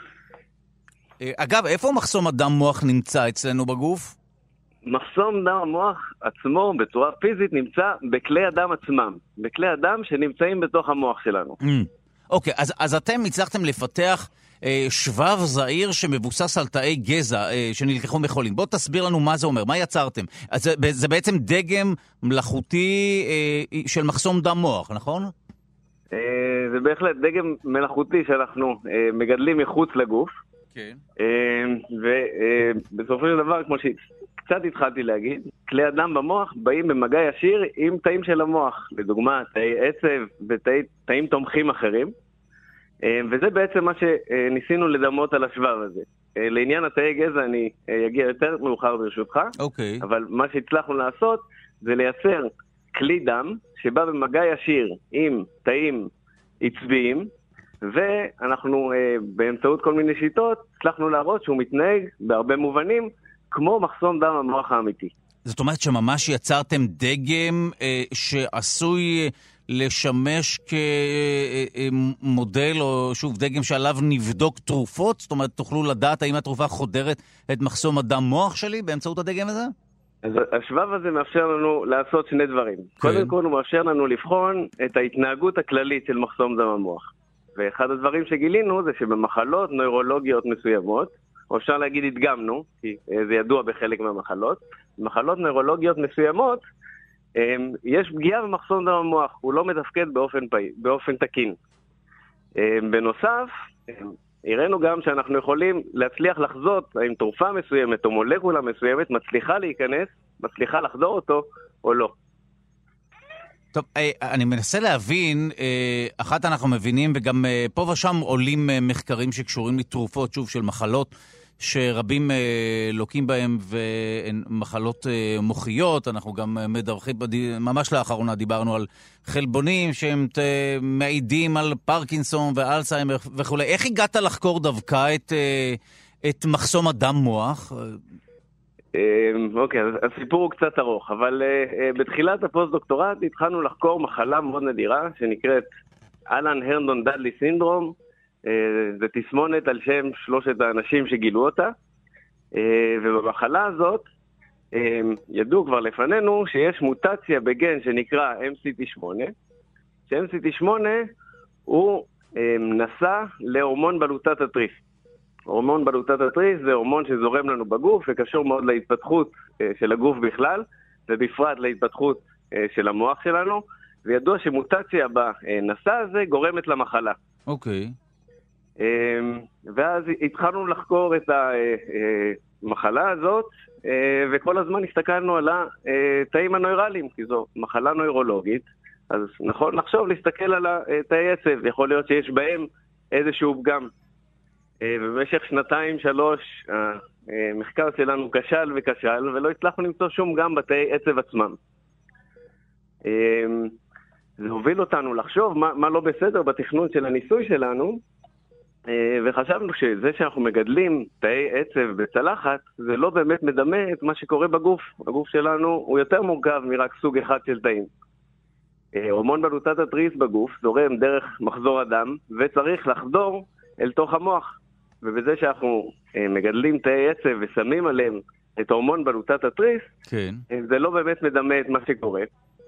אגב, איפה מחסום הדם מוח נמצא אצלנו בגוף? מחסום דם המוח עצמו בצורה פיזית נמצא בכלי הדם עצמם. בכלי הדם שנמצאים בתוך המוח שלנו. אוקיי, אז אתם הצלחתם לפתח שבב זעיר שמבוסס על תאי גזע שנלקחו מחולים. בוא תסביר לנו מה זה אומר, מה יצרתם? אז זה בעצם דגם מלאכותי של מחסום דם מוח, נכון? זה בהחלט דגם מלאכותי שאנחנו מגדלים מחוץ לגוף. כן. ובסופו של דבר, כמו שקצת התחלתי להגיד, כלי הדם במוח באים במגע ישיר עם תאים של המוח, לדוגמה תאי עצב ותאים תומכים אחרים, וזה בעצם מה שניסינו לדמות על השבב הזה. לעניין התאי גזע אני אגיע יותר מאוחר ברשותך, אבל מה שהצלחנו לעשות זה לייצר כלי דם שבא במגע ישיר עם תאים עצביים, ואנחנו באמצעות כל מיני שיטות הצלחנו להראות שהוא מתנהג בהרבה מובנים כמו מחסום דם המוח האמיתי. זאת אומרת שממש יצרתם דגם שעשוי לשמש כמודל או שוב דגם שעליו נבדוק תרופות? זאת אומרת תוכלו לדעת האם התרופה חודרת את מחסום הדם מוח שלי באמצעות הדגם הזה? אז השבב הזה מאפשר לנו לעשות שני דברים. קודם כל הוא מאפשר לנו לבחון את ההתנהגות הכללית של מחסום דם המוח. ואחד הדברים שגילינו זה שבמחלות נוירולוגיות מסוימות, או אפשר להגיד הדגמנו, כי זה ידוע בחלק מהמחלות, במחלות נוירולוגיות מסוימות, יש פגיעה במחסום דם המוח, הוא לא מתפקד באופן תקין. בנוסף, הראינו גם שאנחנו יכולים להצליח לחזות האם תרופה מסוימת או מולקולה מסוימת מצליחה להיכנס, מצליחה לחדור אותו או לא. טוב, אני מנסה להבין, אחת אנחנו מבינים, וגם פה ושם עולים מחקרים שקשורים לתרופות, שוב, של מחלות, שרבים לוקים בהם, והן מחלות מוחיות. אנחנו גם מדווחים, ממש לאחרונה דיברנו על חלבונים, שהם מעידים על פרקינסון ואלצהיימר וכו'. איך הגעת לחקור דווקא את מחסום הדם מוח? אוקיי, אז הסיפור הוא קצת ארוך, אבל בתחילת הפוסט-דוקטורט התחלנו לחקור מחלה מאוד נדירה, שנקראת אלן הרנדון דאדלי סינדרום. זה תסמונת על שם שלושת האנשים שגילו אותה, ובמחלה הזאת ידעו כבר לפנינו שיש מוטציה בגן שנקרא MCT8, ש-MCT8 הוא נשא להורמון בלוטת התריס. הורמון בלוטת התריס זה הורמון שזורם לנו בגוף וקשור מאוד להתפתחות של הגוף בכלל, ובפרט להתפתחות של המוח שלנו, וידוע שמוטציה בנשא הזה גורמת למחלה. אוקיי. ואז התחלנו לחקור את המחלה הזאת, וכל הזמן הסתכלנו על התאים הנוירליים, כי זו מחלה נוירולוגית, אז נכון לחשוב להסתכל על תאי עצב, יכול להיות שיש בהם איזשהו פגם. ובמשך 2-3 המחקר שלנו כשל וכשל, ולא הצלחנו למצוא שום גם בתאי עצב עצמם. זה הוביל אותנו לחשוב מה לא בסדר בתכנון של הניסוי שלנו, וחשבנו שזה שאנחנו מגדלים תאי עצב בצלחת, זה לא באמת מדמה את מה שקורה בגוף. הגוף שלנו הוא יותר מורכב מרק סוג אחד של תאים. הורמון בלוטת התריס בגוף זורם דרך מחזור הדם, וצריך לחדור אל תוך המוח. ובזה שאנחנו מגדלים תאי עצב ושמים עליהם את הורמון בלוטת התריס, כן. זה לא באמת מדמה את מה שקורה.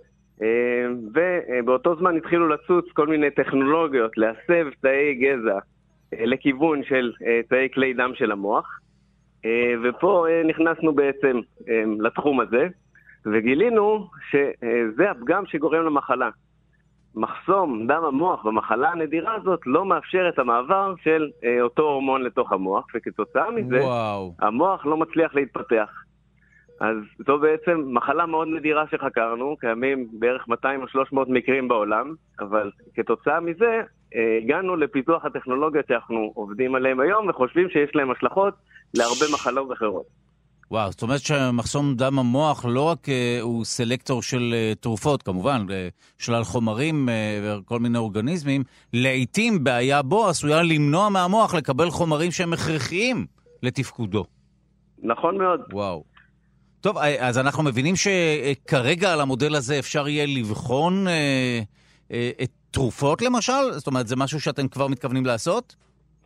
ובאותו זמן התחילו לצוץ כל מיני טכנולוגיות להסב תאי גזע לכיוון של תאי כלי דם של המוח, ופה נכנסנו בעצם לתחום הזה, וגילינו שזה הפגם שגורם למחלה. מחסום דם המוח במחלה הנדירה הזאת לא מאפשר את המעבר של אותו הורמון לתוך המוח, וכתוצאה מזה המוח לא מצליח להתפתח. אז זו בעצם מחלה מאוד נדירה שחקרנו, קיימים בערך 200 או 300 מקרים בעולם, אבל כתוצאה מזה הגענו לפיתוח הטכנולוגיות שאנחנו עובדים עליהם היום, וחושבים שיש להם השלכות להרבה מחלות אחרות. וואו, זאת אומרת שמחסום דם המוח לא רק הוא סלקטור של תרופות, כמובן, שלל חומרים וכל מיני אורגניזמים, לעתים בעיה בו עשויה למנוע מהמוח לקבל חומרים שהם הכרחיים לתפקודו. נכון מאוד. וואו. טוב, אז אנחנו מבינים שכרגע על המודל הזה אפשר יהיה לבחון את תרופות למשל? זאת אומרת, זה משהו שאתם כבר מתכוונים לעשות?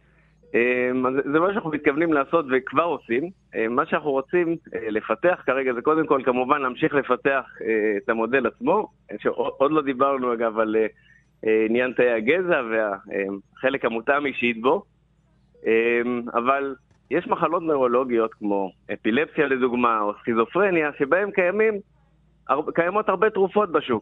זה מה שאנחנו מתכוונים לעשות וכבר עושים. מה שאנחנו רוצים לפתח כרגע זה קודם כל כמובן להמשיך לפתח את המודל עצמו, שעוד לא דיברנו אגב על עניין תאי הגזע והחלק המותאם אישית בו, אבל יש מחלות נוירולוגיות כמו אפילפסיה לדוגמה או סכיזופרניה שבהם קיימות הרבה תרופות בשוק.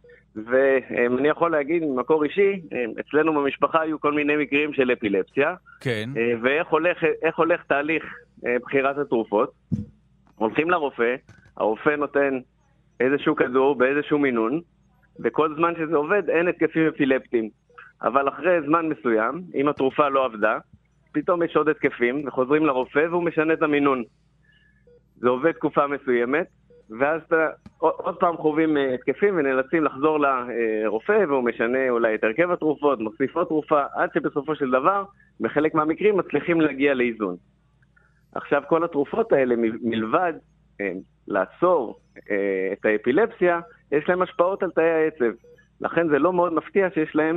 ואני יכול להגיד ממקור אישי, אצלנו במשפחה היו כל מיני מקרים של אפילפסיה. כן. ואיך הולך תהליך בחירת התרופות? הולכים לרופא, הרופא נותן איזשהו כדור באיזשהו מינון, וכל זמן שזה עובד אין התקפים אפילפטיים. אבל אחרי זמן מסוים, אם התרופה לא עבדה, פתאום יש עוד התקפים, וחוזרים לרופא והוא משנה את המינון. זה עובד תקופה מסוימת, ואז עוד פעם חווים התקפים ונאלצים לחזור לרופא, והוא משנה אולי את הרכב התרופות, מוסיף עוד תרופה, עד שבסופו של דבר, בחלק מהמקרים מצליחים להגיע לאיזון. עכשיו כל התרופות האלה, מלבד לעצור את האפילפסיה, יש להם השפעות על תאי העצב. לכן זה לא מאוד מפתיע שיש להם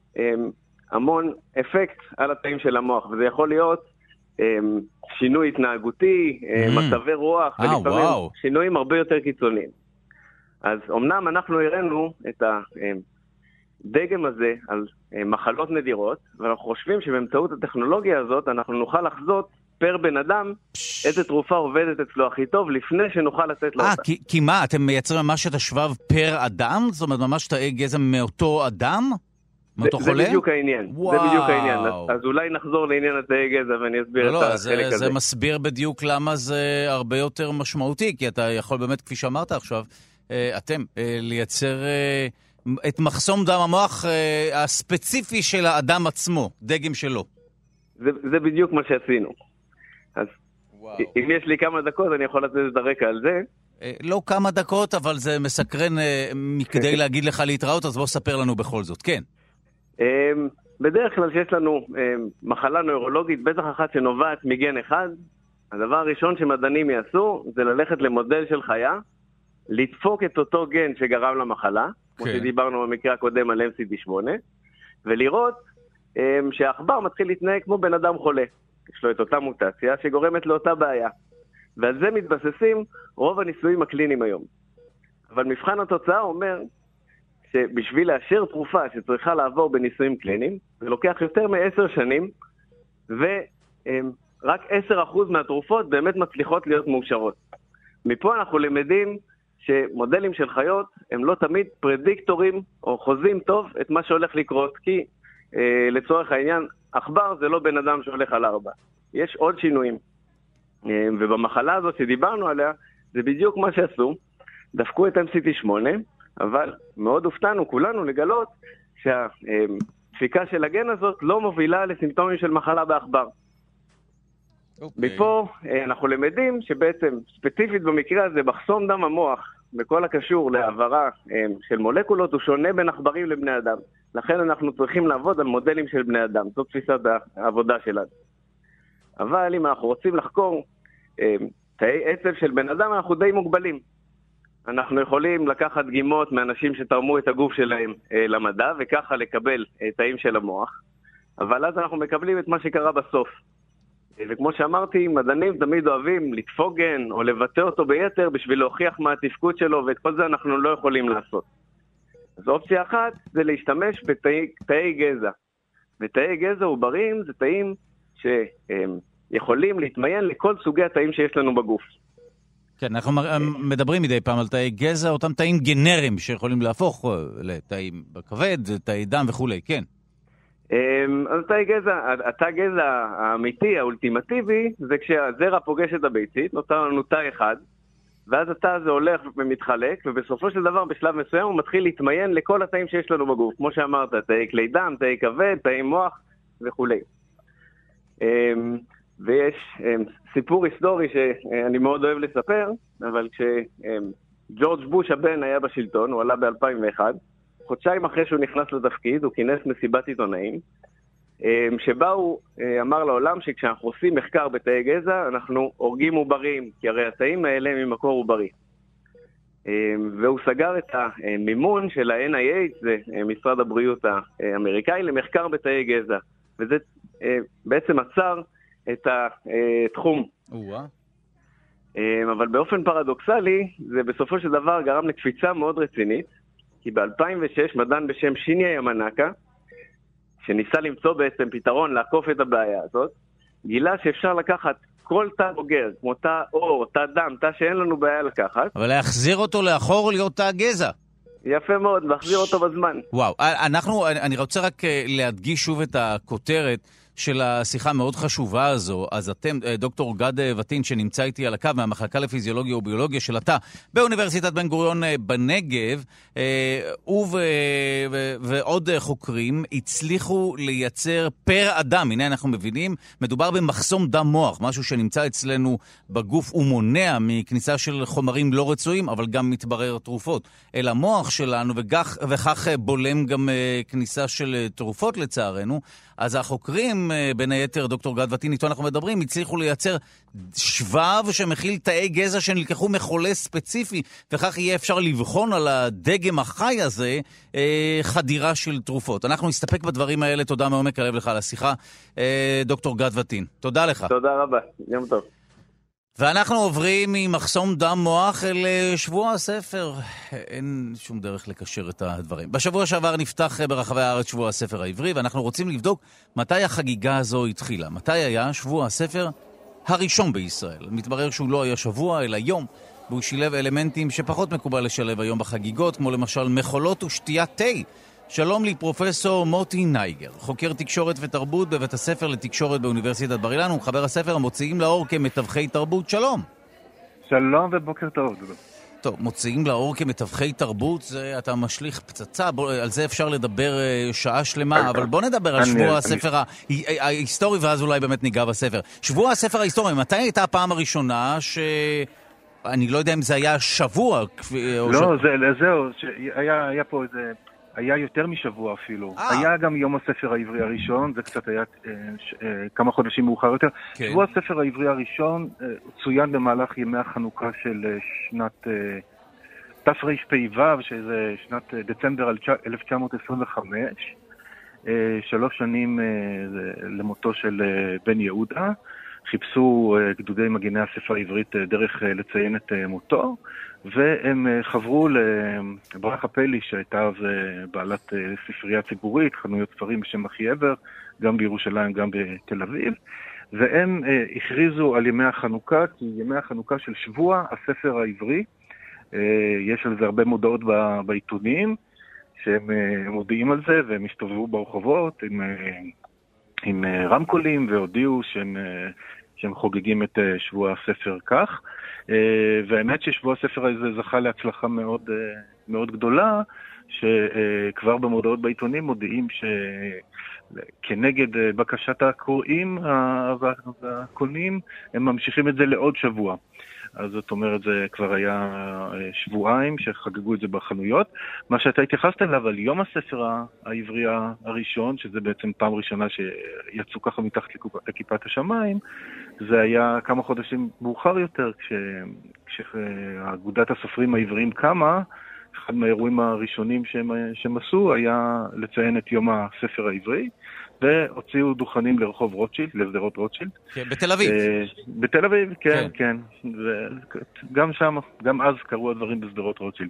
המון אפקט על התאים של המוח, וזה יכול להיות שינוי התנהגותי, מצבי רוח, ולפעמים שינויים הרבה יותר קיצוניים. אז אמנם אנחנו הראינו את הדגם הזה על מחלות נדירות, ואנחנו חושבים שבאמצעות הטכנולוגיה הזאת אנחנו נוכל לחזות פר בן אדם איזה תרופה עובדת אצלו הכי טוב, לפני שנוכל לתת לו אותה. כי מה, אתם מייצרים ממש את השבב פר אדם? זאת אומרת, ממש תאי גזע מאותו אדם? זה בדיוק העניין. זה בדיוק העניין. אז אולי נחזור לעניין התאי גזע ואני אסביר את החלק הזה. זה מסביר בדיוק למה זה הרבה יותר משמעותי, כי אתה יכול באמת, כפי שאמרת עכשיו, אתם, לייצר את מחסום דם המוח הספציפי של האדם עצמו, דגם שלו. זה בדיוק מה שעשינו. אז אם יש לי כמה דקות, אני יכול לתת את הרקע על זה. לא כמה דקות, אבל זה מסקרן מכדי להגיד לך להתראות, אז בוא ספר לנו בכל זאת, כן. בדרך כלל שיש לנו מחלה נוירולוגית, בטח אחת שנובעת מגן אחד, הדבר הראשון שמדענים יעשו זה ללכת למודל של חיה, לדפוק את אותו גן שגרם למחלה, כמו שדיברנו במקרה הקודם על MCD8, ולראות שהעכבר מתחיל להתנהג כמו בן אדם חולה. יש לו את אותה מוטציה שגורמת לאותה בעיה. ועל זה מתבססים רוב הניסויים הקליניים היום. אבל מבחן התוצאה אומר שבשביל לאשר תרופה שצריכה לעבור בניסויים קליניים, זה לוקח יותר מ10 שנים, ורק 10% מהתרופות באמת מצליחות להיות מאושרות. מפה אנחנו למדים שמודלים של חיות הם לא תמיד פרדיקטורים או חוזים טוב את מה שהולך לקרות, כי לצורך העניין, עכבר זה לא בן אדם שהולך על 4. יש עוד שינויים. ובמחלה הזאת שדיברנו עליה, זה בדיוק מה שעשו. דפקו את MCT8, אבל מאוד הופתענו כולנו לגלות שהדפיקה של הגן הזאת לא מובילה לסימפטומים של מחלה בעכבר. מפה אנחנו למדים שבעצם ספציפית במקרה הזה מחסום דם המוח בכל הקשור להעברה של מולקולות הוא שונה בין עכברים לבני אדם. לכן אנחנו צריכים לעבוד על מודלים של בני אדם. זו תפיסת העבודה שלנו. אבל אם אנחנו רוצים לחקור תאי עצב של בן אדם, אנחנו די מוגבלים. אנחנו יכולים לקחת דגימות מאנשים שתרמו את הגוף שלהם למדע, וככה לקבל תאים של המוח. אבל אז אנחנו מקבלים את מה שקרה בסוף. וכמו שאמרתי, מדענים תמיד אוהבים לדפוק גן או לבטא אותו ביתר בשביל להוכיח מה התפקוד שלו, ואת כל זה אנחנו לא יכולים לעשות. אז אופציה אחת זה להשתמש בתאי גזע. ותאי גזע עוברים זה תאים שיכולים להתמיין לכל סוגי התאים שיש לנו בגוף. כן, אנחנו מדברים מדי פעם על תאי גזע, אותם תאים גנריים שיכולים להפוך לתאים בכבד, תאי דם וכו', כן. אז התא גזע האמיתי, האולטימטיבי, זה כשהזרע פוגש את הביצית, נותר לנו תא אחד, ואז התא הזה הולך ומתחלק, ובסופו של דבר בשלב מסוים הוא מתחיל להתמיין לכל התאים שיש לנו בגוף. כמו שאמרת, תאי כלי דם, תאי כבד, תאי מוח וכו'. ויש סיפור היסטורי שאני מאוד אוהב לספר, אבל כשג'ורג' בוש הבן היה בשלטון, הוא עלה ב-2001, חודשיים אחרי שהוא נכנס לתפקיד, הוא כינס מסיבת עיתונאים, שבה הוא אמר לעולם שכשאנחנו עושים מחקר בתאי גזע, אנחנו הורגים עוברים, כי הרי התאים האלה הם ממקור עוברי. והוא סגר את המימון של ה-NIH, זה משרד הבריאות האמריקאי, למחקר בתאי גזע. וזה בעצם עצר את התחום. אבל באופן פרדוקסלי, זה בסופו של דבר גרם לקפיצה מאוד רצינית, כי ב-2006 מדען בשם שיניה ימנקה, שניסה למצוא בעצם פתרון לעקוף את הבעיה הזאת, גילה שאפשר לקחת כל תא בוגר, כמו תא אור, תא דם, תא שאין לנו בעיה לקחת. אבל להחזיר אותו לאחור להיות תא גזע. יפה מאוד, להחזיר אותו בזמן. וואו, אני רוצה רק להדגיש שוב את הכותרת של השיחה המאוד חשובה הזו. אז אתם, דוקטור גד וטין, שנמצא איתי על הקו מהמחלקה לפיזיולוגיה וביולוגיה של התא באוניברסיטת בן גוריון בנגב, ועוד חוקרים הצליחו לייצר פר אדם, הנה אנחנו מבינים, מדובר במחסום דם מוח, משהו שנמצא אצלנו בגוף ומונע מכניסה של חומרים לא רצויים, אבל גם מתברר תרופות אל המוח שלנו, וכך בולם גם כניסה של תרופות לצערנו. אז החוקרים, בין היתר דוקטור גד וטין, איתו אנחנו מדברים, הצליחו לייצר שבב שמכיל תאי גזע שנלקחו מחולה ספציפי, וכך יהיה אפשר לבחון על הדגם החי הזה חדירה של תרופות. אנחנו נסתפק בדברים האלה, תודה מעומק הלב לך על השיחה, דוקטור גד וטין. תודה לך. תודה רבה, יום טוב. ואנחנו עוברים ממחסום דם מוח אל שבוע הספר. אין שום דרך לקשר את הדברים. בשבוע שעבר נפתח ברחבי הארץ שבוע הספר העברי, ואנחנו רוצים לבדוק מתי החגיגה הזו התחילה. מתי היה שבוע הספר הראשון בישראל? מתברר שהוא לא היה שבוע, אלא יום, והוא שילב אלמנטים שפחות מקובל לשלב היום בחגיגות, כמו למשל מחולות ושתיית תה. שלום לי פרופסור מוטי נייגר, חוקר תקשורת ותרבות בבית הספר לתקשורת באוניברסיטת בר אילן, ומחבר הספר המוציאים לאור כמתווכי תרבות. שלום. שלום ובוקר טוב. טוב, מוציאים לאור כמתווכי תרבות, אתה משליך פצצה, על זה אפשר לדבר שעה שלמה, אבל בוא נדבר על שבוע הספר ההיסטורי, ואז אולי באמת ניגע בספר. שבוע הספר ההיסטורי, מתי הייתה הפעם הראשונה אני לא יודע אם זה היה שבוע? לא, זהו, היה פה איזה... היה יותר משבוע אפילו. היה גם יום הספר העברי הראשון, זה קצת היה כמה חודשים מאוחר יותר. שבוע הספר העברי הראשון צוין במהלך ימי החנוכה של שנת תרפ"ו, שזה שנת דצמבר 1925, 3 שנים למותו של בן יהודה. חיפשו גדודי מגיני הספר העברית דרך לציין את מותו, והם חברו לברכה פלי, שהייתה אז בעלת ספרייה ציבורית, חנויות ספרים בשם אחי עבר, גם בירושלים, גם בתל אביב, והם הכריזו על ימי החנוכה, כי ימי החנוכה של שבוע הספר העברי, יש על זה הרבה מודעות בעיתונים, שהם מודיעים על זה, והם הסתובבו ברחובות עם רמקולים, והודיעו שהם חוגגים את שבוע הספר כך. והאמת ששבוע הספר הזה זכה להצלחה מאוד, מאוד גדולה, שכבר במודעות בעיתונים מודיעים שכנגד בקשת הקוראים והקונים, הם ממשיכים את זה לעוד שבוע. אז זאת אומרת, זה כבר היה שבועיים שחגגו את זה בחנויות. מה שאתה התייחסת אליו על יום הספר העברי הראשון, שזה בעצם פעם ראשונה שיצאו ככה מתחת לכיפת השמיים, זה היה כמה חודשים מאוחר יותר, כשאגודת הסופרים העבריים קמה, אחד מהאירועים הראשונים שהם עשו היה לציין את יום הספר העברי, והוציאו דוכנים לרחוב רוטשילד, לשדרות רוטשילד. כן, בתל אביב. בתל אביב, כן, כן. וגם שם, גם אז קרו הדברים בשדרות רוטשילד.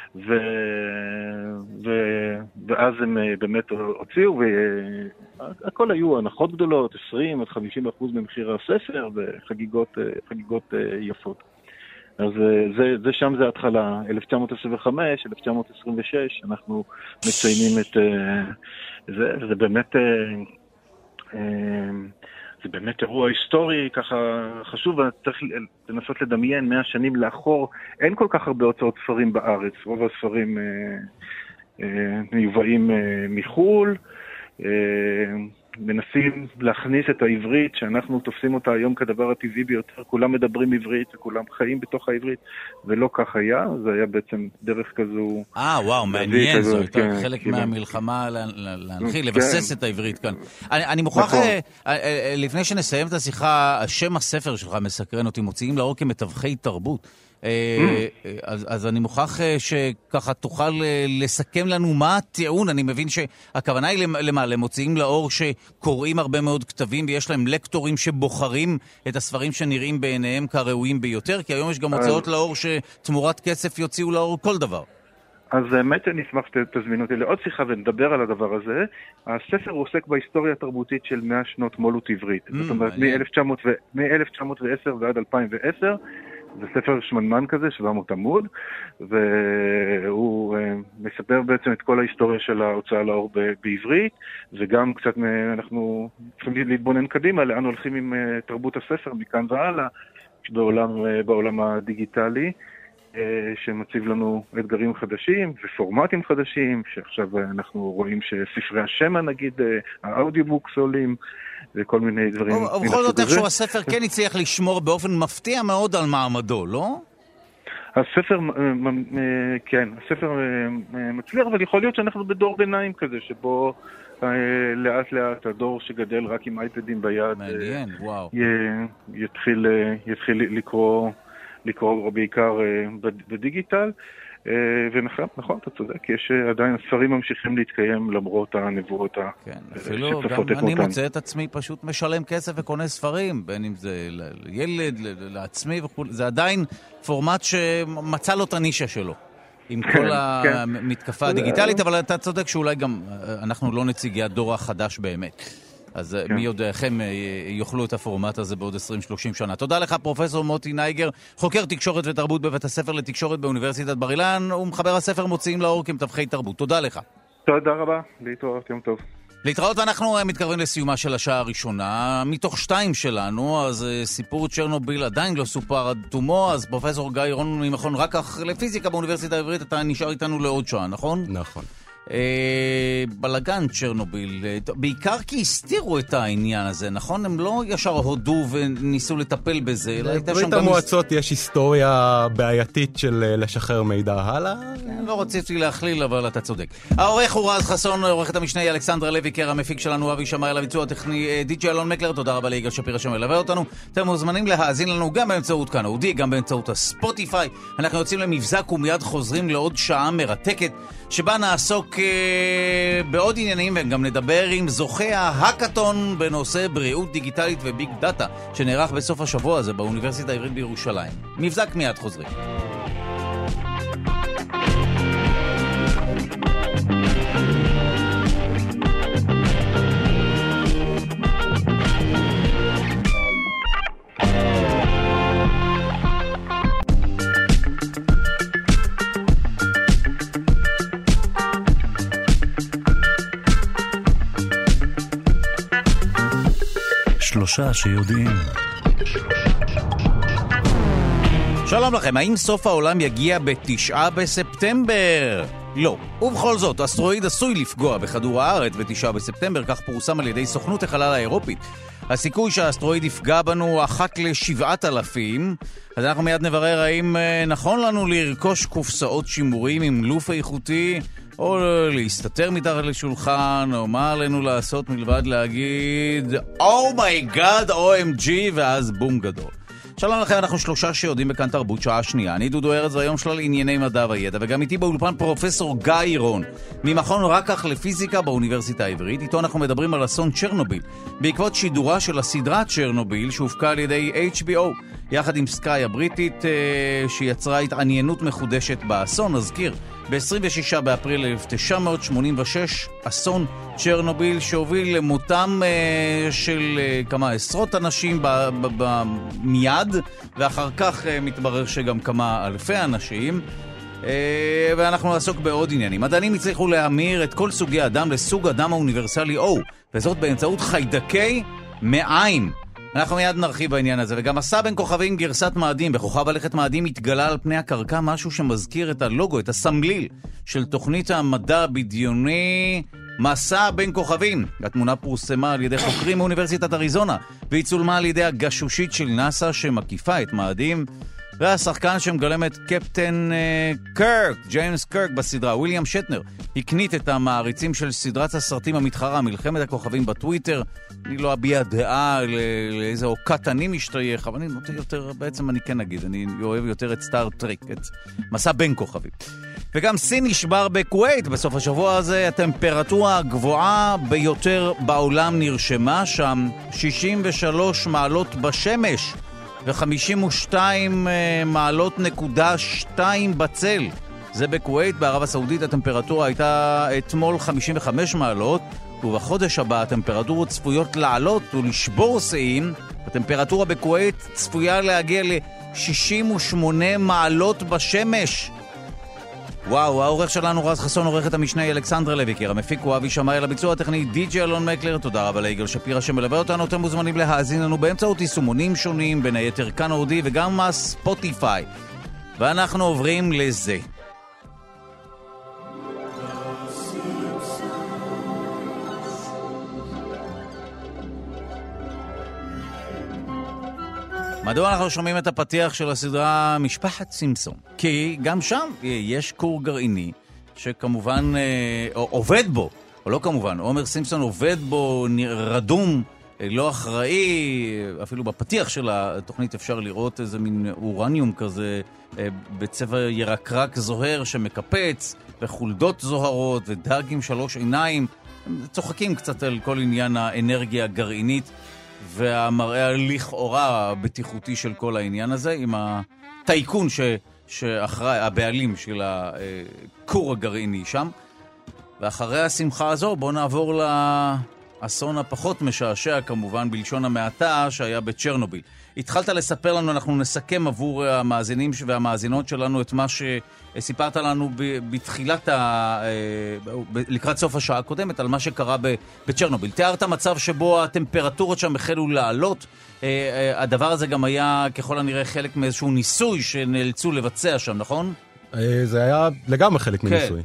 ואז הם באמת הוציאו, והכל היו הנחות גדולות, 20-50% ממחיר הספר, וחגיגות יפות. אז שם זה התחלה, 1925, 1926, אנחנו מציינים את זה, וזה באמת אירוע היסטורי, ככה חשוב, צריך לנסות לדמיין 100 שנים לאחור, אין כל כך הרבה הוצאות ספרים בארץ, רוב הספרים מיובאים מחול, מנסים להכניס את העברית, שאנחנו תופסים אותה היום כדבר הטבעי ביותר, כולם מדברים עברית וכולם חיים בתוך העברית, ולא כך היה, זה היה בעצם דרך כזו... וואו, מעניין, זו הייתה חלק מהמלחמה להנחיל, לבסס את העברית כאן. אני מוכרח, לפני שנסיים את השיחה, השם הספר שלך מסקרן אותי, מוציאים לאור כמתווכי תרבות. אז אני מוכרח שככה תוכל לסכם לנו מה הטיעון. אני מבין שהכוונה היא למוציאים לאור שקוראים הרבה מאוד כתבים ויש להם לקטורים שבוחרים את הספרים שנראים בעיניהם כראויים ביותר, כי היום יש גם הוצאות לאור שתמורת כסף יוציאו לאור כל דבר. אז באמת אני אשמח שתזמינו אותי לעוד שיחה ונדבר על הדבר הזה. הספר עוסק בהיסטוריה התרבותית של 100 שנות מולות עברית. זאת אומרת, מ-1910 ועד 2010, זה ספר שמנמן כזה, 700 עמוד, והוא מספר בעצם את כל ההיסטוריה של ההוצאה לאור בעברית, וגם קצת אנחנו צריכים להתבונן קדימה, לאן הולכים עם תרבות הספר מכאן והלאה, בעולם הדיגיטלי, שמציב לנו אתגרים חדשים ופורמטים חדשים, שעכשיו אנחנו רואים שספרי השמע, נגיד, האודיובוקס עולים, וכל מיני דברים. ובכל זאת איכשהו הספר כן הצליח לשמור באופן מפתיע מאוד על מעמדו, לא? הספר, כן, הספר מצליח, אבל יכול להיות שאנחנו בדור ביניים כזה, שבו לאט לאט הדור שגדל רק עם אייפדים ביד, מעניין, וואו. יתחיל לקרוא בעיקר בדיגיטל, ונכון, אתה צודק, יש עדיין הספרים ממשיכים להתקיים למרות הנבואות אפילו גם אני מוצא את עצמי פשוט משלם כסף וקונה ספרים, בין אם זה לילד, לעצמי וכו', זה עדיין פורמט שמצא לו את הנישה שלו, עם כל המתקפה הדיגיטלית, אבל אתה צודק שאולי גם אנחנו לא נציגי הדור החדש באמת. אז מי יודעכם יאכלו את הפורמט הזה בעוד 20-30 שנה. תודה לך פרופסור מוטי נייגר, חוקר תקשורת ותרבות בבית הספר לתקשורת באוניברסיטת בר אילן, ומחבר הספר מוציאים לאור כמתווכי תרבות. תודה לך. תודה רבה, להתראות, יום טוב. להתראות, אנחנו מתקרבים לסיומה של השעה הראשונה, מתוך 2 שלנו, אז סיפור צ'רנוביל עדיין לא סופר עד תומו, אז פרופסור גיא רון ממכון רקח לפיזיקה באוניברסיטה העברית, אתה נשאר איתנו לעוד שעה, נכון? נכון. בלגן צ'רנוביל, בעיקר כי הסתירו את העניין הזה, נכון? הם לא ישר הודו וניסו לטפל בזה. בברית המועצות יש היסטוריה בעייתית של לשחרר מידע הלאה. לא רציתי להכליל, אבל אתה צודק. העורך הוא רז חסון, עורכת המשנה אלכסנדרה לויקר, המפיק שלנו אבי שמאי, לביצוע הטכני די.ג'י אלון מקלר, תודה רבה ליגאל שפירא שמלווה אותנו. אתם מוזמנים להאזין לנו גם באמצעות כאן אודי, גם באמצעות הספוטיפיי. אנחנו יוצאים למבזק ומיד חוזרים לעוד שעה מרתקת, שבה נעסוק בעוד עניינים, וגם נדבר עם זוכי ההאקתון בנושא בריאות דיגיטלית וביג דאטה, שנערך בסוף השבוע הזה באוניברסיטה העברית בירושלים. מבזק מיד חוזרים. שלושה שיודעים. שלום לכם, האם סוף העולם יגיע ב9 בספטמבר? לא. ובכל זאת, אסטרואיד עשוי לפגוע בכדור הארץ ב9 בספטמבר, כך פורסם על ידי סוכנות החלל האירופית. הסיכוי שהאסטרואיד יפגע בנו 1 ל-7,000, אז אנחנו מיד נברר האם נכון לנו לרכוש קופסאות שימורים עם לוף איכותי, או להסתתר מתחת לשולחן, או מה עלינו לעשות מלבד להגיד אומייגאד, OMG, ואז בום גדול. שלום לכם, אנחנו 3 שיודעים בכאן תרבות, שעה שנייה. אני דודו ארץ, והיום שלל ענייני מדע וידע, וגם איתי באולפן פרופסור גיא רון, ממכון רקח לפיזיקה באוניברסיטה העברית. איתו אנחנו מדברים על אסון צ'רנוביל, בעקבות שידורה של הסדרה צ'רנוביל, שהופקה על ידי HBO, יחד עם סקאי הבריטית, שיצרה התעניינות מחודשת באסון. נזכיר, ב-26 באפריל 1986, אסון צ'רנוביל שהוביל למותם של כמה עשרות אנשים מיד, ואחר כך מתברר שגם כמה אלפי אנשים. ואנחנו נעסוק בעוד עניינים. מדענים הצליחו להמיר את כל סוגי הדם לסוג הדם האוניברסלי O, וזאת באמצעות חיידקי מעיים. אנחנו מיד נרחיב בעניין הזה, וגם מסע בין כוכבים גרסת מאדים. בכוכב הלכת מאדים התגלה על פני הקרקע משהו שמזכיר את הלוגו, את הסמליל של תוכנית המדע הבדיוני מסע בין כוכבים. התמונה פורסמה על ידי חוקרים מאוניברסיטת אריזונה, והיא צולמה על ידי הגשושית של נאסא שמקיפה את מאדים, והשחקן שמגלם את קפטן קרק, ג'יימס קרק בסדרה, וויליאם שטנר, הקנית את המעריצים של סדרת הסרטים המתחרה מלחמת הכוכבים בטוויטר. אני לא אביע דעה לאיזה עוקת אני משתייך, אבל אני נוטה יותר, בעצם אני כן אגיד, אני אוהב יותר את סטאר טרק, את מסע בין כוכבים. וגם סין נשבר בכווית בסוף השבוע הזה. הטמפרטורה הגבוהה ביותר בעולם נרשמה שם, 63 מעלות בשמש ו-52 מעלות נקודה 2 בצל. זה בכווית. בערב הסעודית הטמפרטורה הייתה אתמול 55 מעלות, ובחודש הבא הטמפרטורות צפויות לעלות ולשבור שיאים. הטמפרטורה בכווית צפויה להגיע ל-68 מעלות בשמש. וואו, העורך שלנו רז חסון, עורכת המשנה אלכסנדרה לויקר, המפיק הוא אבי שמאי, לביצוע הטכני די.ג'י אלון מקלר. תודה רבה ליגאל שפירא שמלווה אותנו. אתם מוזמנים להאזין לנו באמצעות יישומונים שונים, בין היתר כאן אודי וגם הספוטיפיי. ואנחנו עוברים לזה. מדוע אנחנו שומעים את הפתיח של הסדרה משפחת סימפסון? כי גם שם יש כור גרעיני שכמובן עובד בו, או לא כמובן, עומר סימפסון עובד בו, רדום, לא אחראי. אפילו בפתיח של התוכנית אפשר לראות איזה מין אורניום כזה בצבע ירקרק זוהר שמקפץ, וחולדות זוהרות ודג עם 3 עיניים. הם צוחקים קצת על כל עניין האנרגיה הגרעינית והמראה לכאורה הבטיחותי של כל העניין הזה, עם הטייקון שאחראי, הבעלים של הכור הגרעיני שם. ואחרי השמחה הזו בואו נעבור האסון הפחות משעשע כמובן בלשון המעטה שהיה בצ'רנוביל. התחלת לספר לנו, אנחנו נסכם עבור המאזינים והמאזינות שלנו את מה שסיפרת לנו בתחילת לקראת סוף השעה הקודמת על מה שקרה בצ'רנוביל. תיארת מצב שבו הטמפרטורות שם החלו לעלות. הדבר הזה גם היה ככל הנראה חלק מאיזשהו ניסוי שנאלצו לבצע שם, נכון? זה היה לגמרי חלק מניסוי.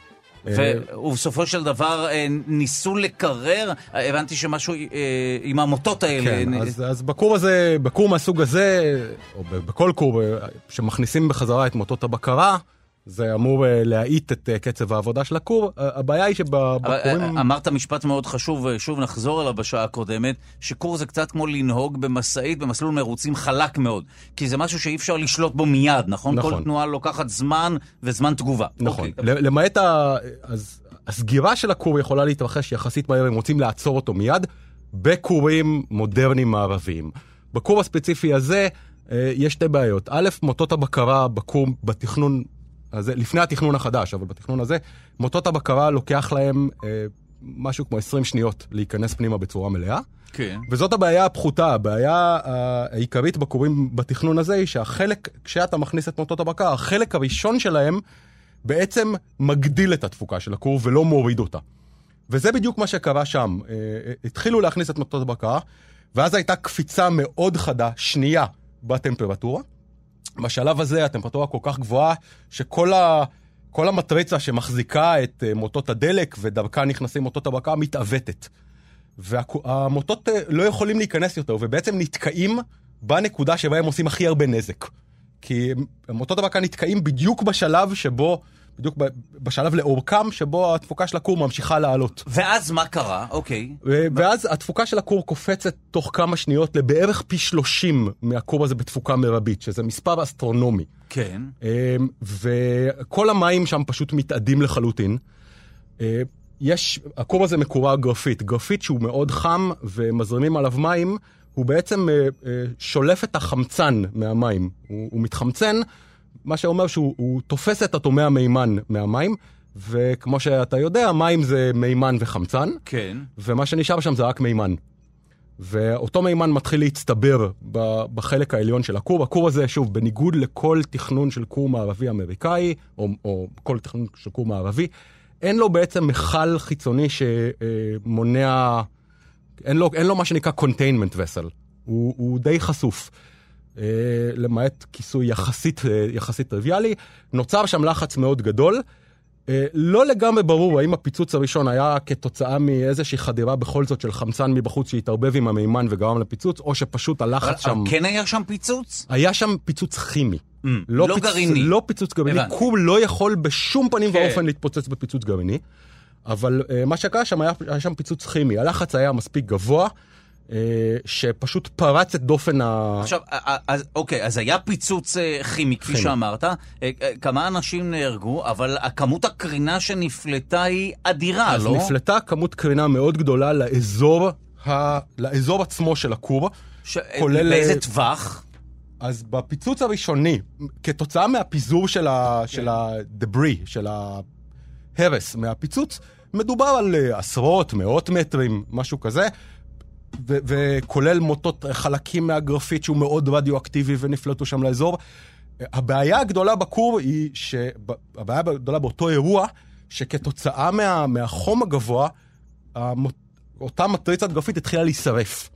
ובסופו של דבר ניסו לקרר, הבנתי שמשהו עם המוטות האלה. כן, אז בקור הזה, בקור מהסוג הזה, או בכל קור שמכניסים בחזרה את מוטות הבקרה, זה אמור להאיט את קצב העבודה של הקור. הבעיה היא שבקורים... אמרת משפט מאוד חשוב, שוב נחזור אליו בשעה הקודמת, שקור זה קצת כמו לנהוג במסעית, במסלול מרוצים חלק מאוד. כי זה משהו שאי אפשר לשלוט בו מיד, נכון? כל תנועה לוקחת זמן וזמן תגובה. נכון. למעט הסגירה של הקור יכולה להתרחש יחסית מהר, אם רוצים לעצור אותו מיד, בקורים מודרניים מערביים. בקור הספציפי הזה יש שתי בעיות. א', מוטות הבקרה בקור בתכנון אז לפני התכנון החדש, אבל בתכנון הזה, מוטות הבקרה לוקח להם משהו כמו 20 שניות להיכנס פנימה בצורה מלאה. כן. וזאת הבעיה הפחותה. הבעיה העיקרית בקורים בתכנון הזה היא שהחלק, כשאתה מכניס את מוטות הבקרה, החלק הראשון שלהם בעצם מגדיל את התפוקה של הקור ולא מוריד אותה. וזה בדיוק מה שקרה שם. התחילו להכניס את מוטות הבקרה, ואז הייתה קפיצה מאוד חדה, שנייה, בטמפרטורה. בשלב הזה הטמפרטורה כל כך גבוהה, שכל המטריצה שמחזיקה את מוטות הדלק ודרכה נכנסים מוטות הבקרה מתעוותת. והמוטות לא יכולים להיכנס יותר, ובעצם נתקעים בנקודה שבה הם עושים הכי הרבה נזק. כי מוטות הבקרה נתקעים בדיוק בשלב שבו, בדיוק בשלב לאורכם, שבו התפוקה של הקור ממשיכה לעלות. ואז מה קרה? אוקיי. ואז התפוקה של הקור קופצת תוך כמה שניות לבערך פי 30 מהקור הזה בתפוקה מרבית, שזה מספר אסטרונומי. כן. וכל המים שם פשוט מתאדים לחלוטין. הקור הזה מקורר גרפית. גרפית שהוא מאוד חם ומזרימים עליו מים, הוא בעצם שולף את החמצן מהמים. הוא מתחמצן, מה שאומר שהוא תופס את אטומי המימן מהמים, וכמו שאתה יודע, מים זה מימן וחמצן. כן. ומה שנשאר שם זה רק מימן. ואותו מימן מתחיל להצטבר בחלק העליון של הקור. הקור הזה, שוב, בניגוד לכל תכנון של קור מערבי אמריקאי, או כל תכנון של קור מערבי, אין לו בעצם מחל חיצוני שמונע, אין לו מה שנקרא containment vessel. הוא די חשוף. למעט כיסוי יחסית טריוויאלי, נוצר שם לחץ מאוד גדול. לא לגמרי ברור האם הפיצוץ הראשון היה כתוצאה מאיזושהי חדירה בכל זאת של חמצן מבחוץ שהתערבב עם המימן וגרם לפיצוץ, או שפשוט הלחץ שם... כן היה שם פיצוץ? היה שם פיצוץ כימי. לא גרעיני. לא פיצוץ גרעיני. קור לא יכול בשום פנים ואופן להתפוצץ בפיצוץ גרעיני, אבל מה שקרה שם היה שם פיצוץ כימי. הלחץ היה מספיק גבוה, שפשוט פרץ את דופן עכשיו, אוקיי, אז היה פיצוץ כימי, כפי שאמרת, כמה אנשים נהרגו, אבל כמות הקרינה שנפלטה היא אדירה, לא? אז נפלטה כמות קרינה מאוד גדולה לאזור עצמו של הקור. באיזה טווח? אז בפיצוץ הראשוני, כתוצאה מהפיזור של הדברי, של ההרס מהפיצוץ, מדובר על עשרות, מאות מטרים, משהו כזה, וכולל מוטות חלקים מהגרפית שהוא מאוד רדיואקטיבי ונפלטו שם לאזור. הבעיה הגדולה בקור היא הבעיה הגדולה באותו אירוע, שכתוצאה מהחום הגבוה, אותה מטריצת גרפית התחילה להישרף.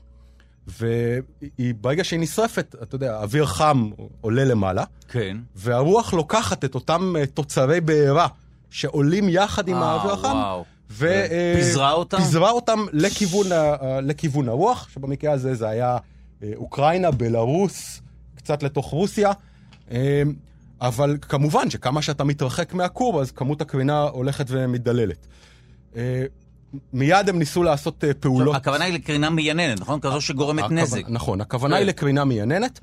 וברגע שהיא נשרפת, אתה יודע, האוויר חם עולה למעלה, כן. והרוח לוקחת את אותם תוצרי בעירה שעולים יחד עם האוויר החם, פיזרה אותם לכיוון הרוח, שבמקרה הזה זה היה אוקראינה, בלרוס, קצת לתוך רוסיה, אבל כמובן שכמה שאתה מתרחק מהקור, אז כמות הקרינה הולכת ומתדללת. מיד הם ניסו לעשות פעולות... הכוונה היא לקרינה מייננת, נכון? כזו שגורמת נזק. נכון, הכוונה היא לקרינה מייננת.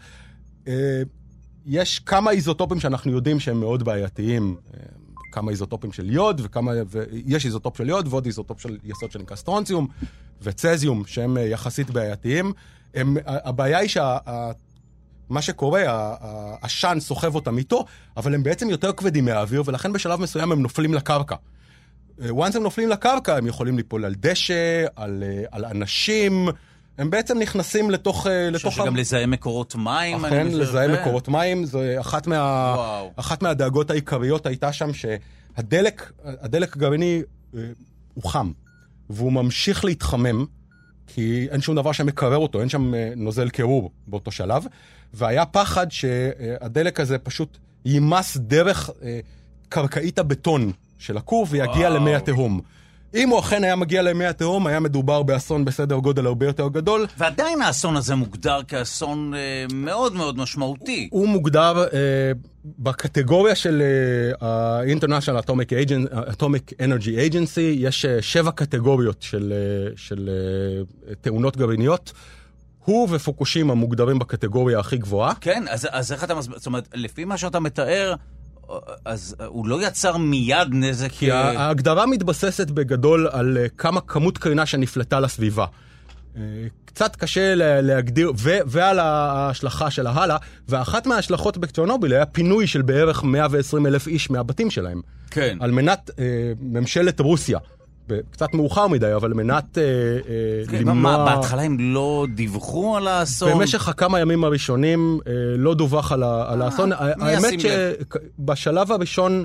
יש כמה איזוטופים שאנחנו יודעים שהם מאוד בעייתיים, כמה איזוטופים של יוד, ויש איזוטופ של יוד, ועוד איזוטופ של יסוד שנקרא סטרונציום, וצזיום, שהם יחסית בעייתיים. הבעיה היא מה שקורה, העשן סוחב אותם איתו, אבל הם בעצם יותר כבדים מהאוויר, ולכן בשלב מסוים הם נופלים לקרקע. once הם נופלים לקרקע, הם יכולים ליפול על דשא, על אנשים, הם בעצם נכנסים לתוך... שגם לזהם מקורות מים. אכן, לזהם מקורות מים, זו אחת מהדאגות העיקריות הייתה שם, שהדלק הגרעיני הוא חם, והוא ממשיך להתחמם, כי אין שום דבר שמקרר אותו, אין שם נוזל קירור באותו שלב, והיה פחד שהדלק הזה פשוט יימס דרך קרקעית הבטון של הכור ויגיע למי התהום. אם הוא אכן היה מגיע למי התהום, היה מדובר באסון בסדר גודל הרבה יותר גדול. ועדיין האסון הזה מוגדר כאסון מאוד מאוד משמעותי. הוא מוגדר בקטגוריה של ה-International Atomic Energy Agency, יש 7 קטגוריות של תאונות גרעיניות. הוא ופוקושימה מוגדרים בקטגוריה הכי גבוהה. כן, אז איך אתה זאת אומרת, לפי מה שאתה מתאר, אז הוא לא יצר מיד נזק... כי ההגדרה מתבססת בגדול על כמות קרינה שנפלטה לסביבה. קצת קשה להגדיר, ועל ההשלכה של ההלה, ואחת מההשלכות בצ'רנוביל היה פינוי של בערך 120,000 איש מהבתים שלהם. כן. על מנת ממשלת רוסיה. קצת מאוחר מדי, אבל מנת למנוע... בהתחלה הם לא דיווחו על האסון? במשך הכמה ימים הראשונים לא דווח על האסון. האמת שבשלב הראשון,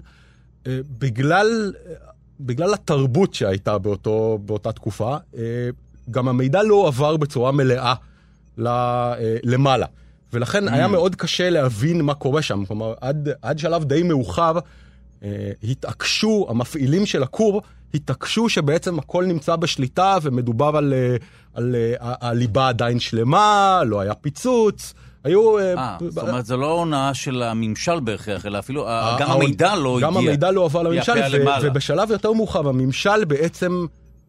בגלל התרבות שהייתה באותה תקופה, גם המידע לא עבר בצורה מלאה למעלה. ולכן היה מאוד קשה להבין מה קורה שם. כלומר, עד שלב די מאוחר, התעקשו, המפעילים של הכור, התעקשו שבעצם הכל נמצא בשליטה, ומדובר על הליבה עדיין שלמה, לא היה פיצוץ, היו... זאת אומרת, זו לא עונה של הממשל בהכרח, אלא אפילו גם המידע לא הגיע. גם המידע לא עבר לממשל, ובשלב יותר מאוחר, הממשל בעצם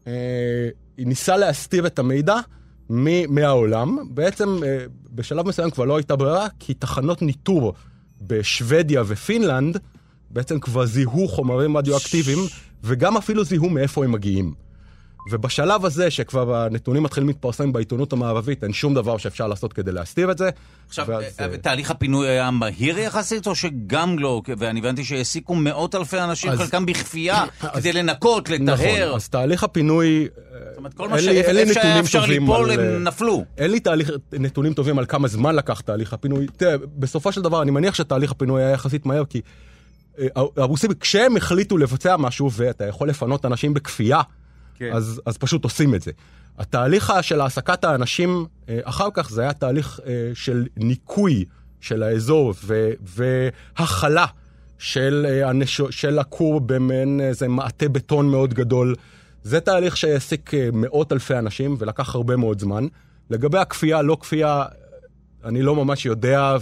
ניסה להסתיר את המידע מהעולם. בעצם בשלב מסוים כבר לא הייתה ברירה, כי תחנות ניטור בשוודיה ופינלנד, בעצם כבר זיהו חומרים רדיואקטיביים, וגם אפילו זיהו מאיפה הם מגיעים. ובשלב הזה, שכבר הנתונים מתחילים להתפרסם בעיתונות המערבית, אין שום דבר שאפשר לעשות כדי להסתיר את זה. עכשיו, תהליך הפינוי היה מהיר יחסית, או שגם לא? ואני הבנתי שהעסיקו מאות אלפי אנשים, חלקם בכפייה, כדי לנקות, לטהר. נכון, אז תהליך הפינוי... זאת אומרת, כל מה שאפשר ליפול, הם נפלו. אין לי נתונים טובים על כמה זמן לקח תהליך הפינוי. תראה, בסופו של דבר, אני מניח שתהליך הפינוי היה יחסית מהר, כי הרוסים, כשהם החליטו לבצע משהו, ואתה יכול לפנות אנשים בכפייה, אז פשוט עושים את זה. התהליך של העסקת האנשים אחר כך, זה היה תהליך של ניקוי של האזור, והחלה של הכור במין איזה מעטה בטון מאוד גדול. זה תהליך שהעסיק מאות אלפי אנשים, ולקח הרבה מאוד זמן. לגבי הכפייה, לא כפייה, אני לא ממש יודע,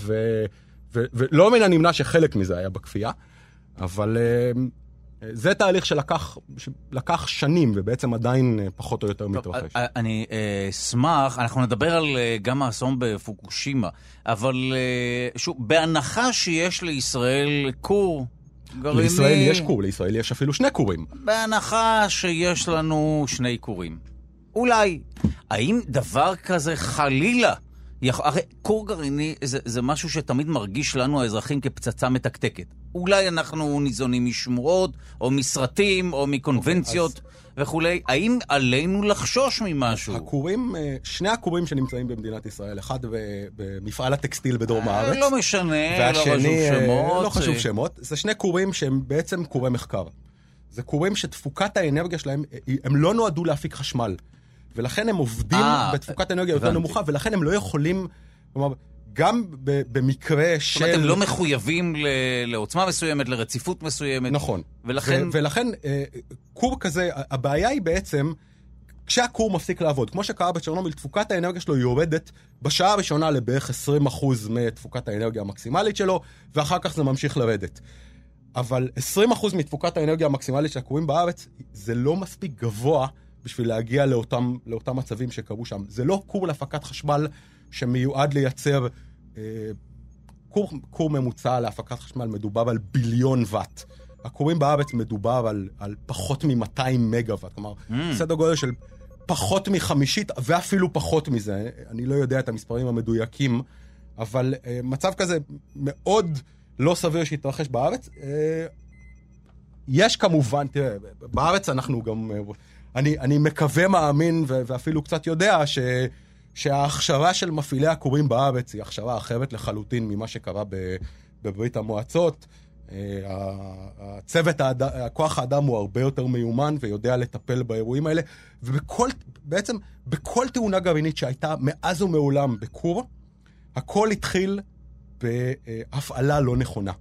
ולא מן הנמנע שחלק מזה היה בכפייה, אבל זה תהליך שלקח שנים, ובעצם עדיין פחות או יותר מתרחש. אני אשמח, אנחנו נדבר על גם האסון בפוקושימה, אבל שוב, בהנחה שיש לישראל כור גרעיני... לישראל יש כור, לישראל יש אפילו 2 כורים. בהנחה שיש לנו 2 כורים. אולי, האם דבר כזה חלילה... הרי כור גרעיני זה משהו שתמיד מרגיש לנו האזרחים כפצצה מתקתקת. אולי אנחנו ניזונים משמועות, או מסרטים, או מקונבנציות וכולי. האם עלינו לחשוש ממשהו? שני הכורים שנמצאים במדינת ישראל, אחד במפעל הטקסטיל בדרום הארץ. לא משנה, לא חשוב שמות. לא חשוב שמות. זה 2 כורים שהם בעצם כורי מחקר. זה כורים שתפוקת האנרגיה שלהם, הם לא נועדו להפיק חשמל. ולכן הם עובדים בתפוקת אנרגיה יותר נמוכה, ולכן הם לא יכולים, כלומר, גם במקרה של... זאת אומרת, הם לא מחויבים לעוצמה מסוימת, לרציפות מסוימת. נכון. ולכן כור כזה, הבעיה היא בעצם, כשהכור מפסיק לעבוד, כמו שקרה בצ'רנוביל, תפוקת האנרגיה שלו יורדת בשעה הראשונה לבערך 20% מתפוקת האנרגיה המקסימלית שלו, ואחר כך זה ממשיך לרדת. אבל 20% מתפוקת האנרגיה המקסימלית של הכורים בארץ, זה לא מספיק גבוה בשביל להגיע לאותם מצבים שקרו שם. זה לא כור להפקת חשמל שמיועד לייצר, כור ממוצע להפקת חשמל מדובר על 1 ביליון וואט. הכורים בארץ מדובר על פחות מ-200 מגוואט. כלומר, סדר גודל של פחות מ-50, ואפילו פחות מזה. אני לא יודע את המספרים המדויקים, אבל מצב כזה מאוד לא סביר שיתרחש בארץ. יש כמובן, תראה, בארץ אנחנו גם, אני מקווה, מאמין ואפילו קצת יודע שההכשרה של מפעילי הכורים בארץ היא הכשרה אחרת לחלוטין ממה שקרה בברית המועצות. הצוות, הכוח האדם הוא הרבה יותר מיומן ויודע לטפל באירועים האלה, ובעצם בכל תאונה גרעינית שהייתה מאז ומעולם בכור, הכל התחיל בהפעלה לא נכונה.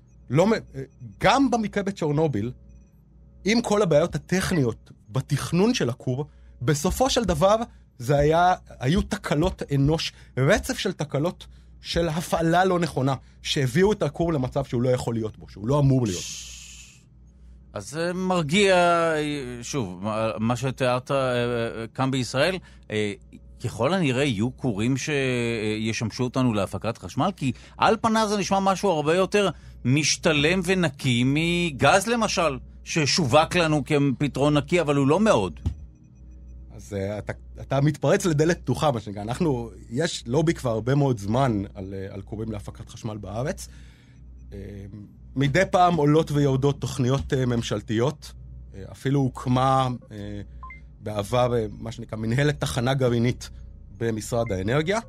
גם במקרה בצ'רנוביל, עם כל הבעיות הטכניות בתכנון של הכור, בסופו של דבר היו תקלות אנוש, רצף של תקלות של הפעלה לא נכונה, שהביאו את הכור למצב שהוא לא יכול להיות בו, שהוא לא אמור להיות. אז זה מרגיע, שוב, מה שתיארת כאן בישראל, ככל הנראה יהיו כורים שישמשו אותנו להפקת חשמל, כי על פניו זה נשמע משהו הרבה יותר משתלם ונקי מגז למשל, ששווק לנו כפתרון נקי, אבל הוא לא מאוד. אז אתה מתפרץ לדלת פתוחה, מה שנקרא. יש לובי כבר הרבה מאוד זמן על כורים להפקת חשמל בארץ. מדי פעם עולות ויורדות תוכניות ממשלתיות. אפילו הוקמה בעבר, מה שנקרא, מנהלת תחנה גרעינית במשרד האנרגיה.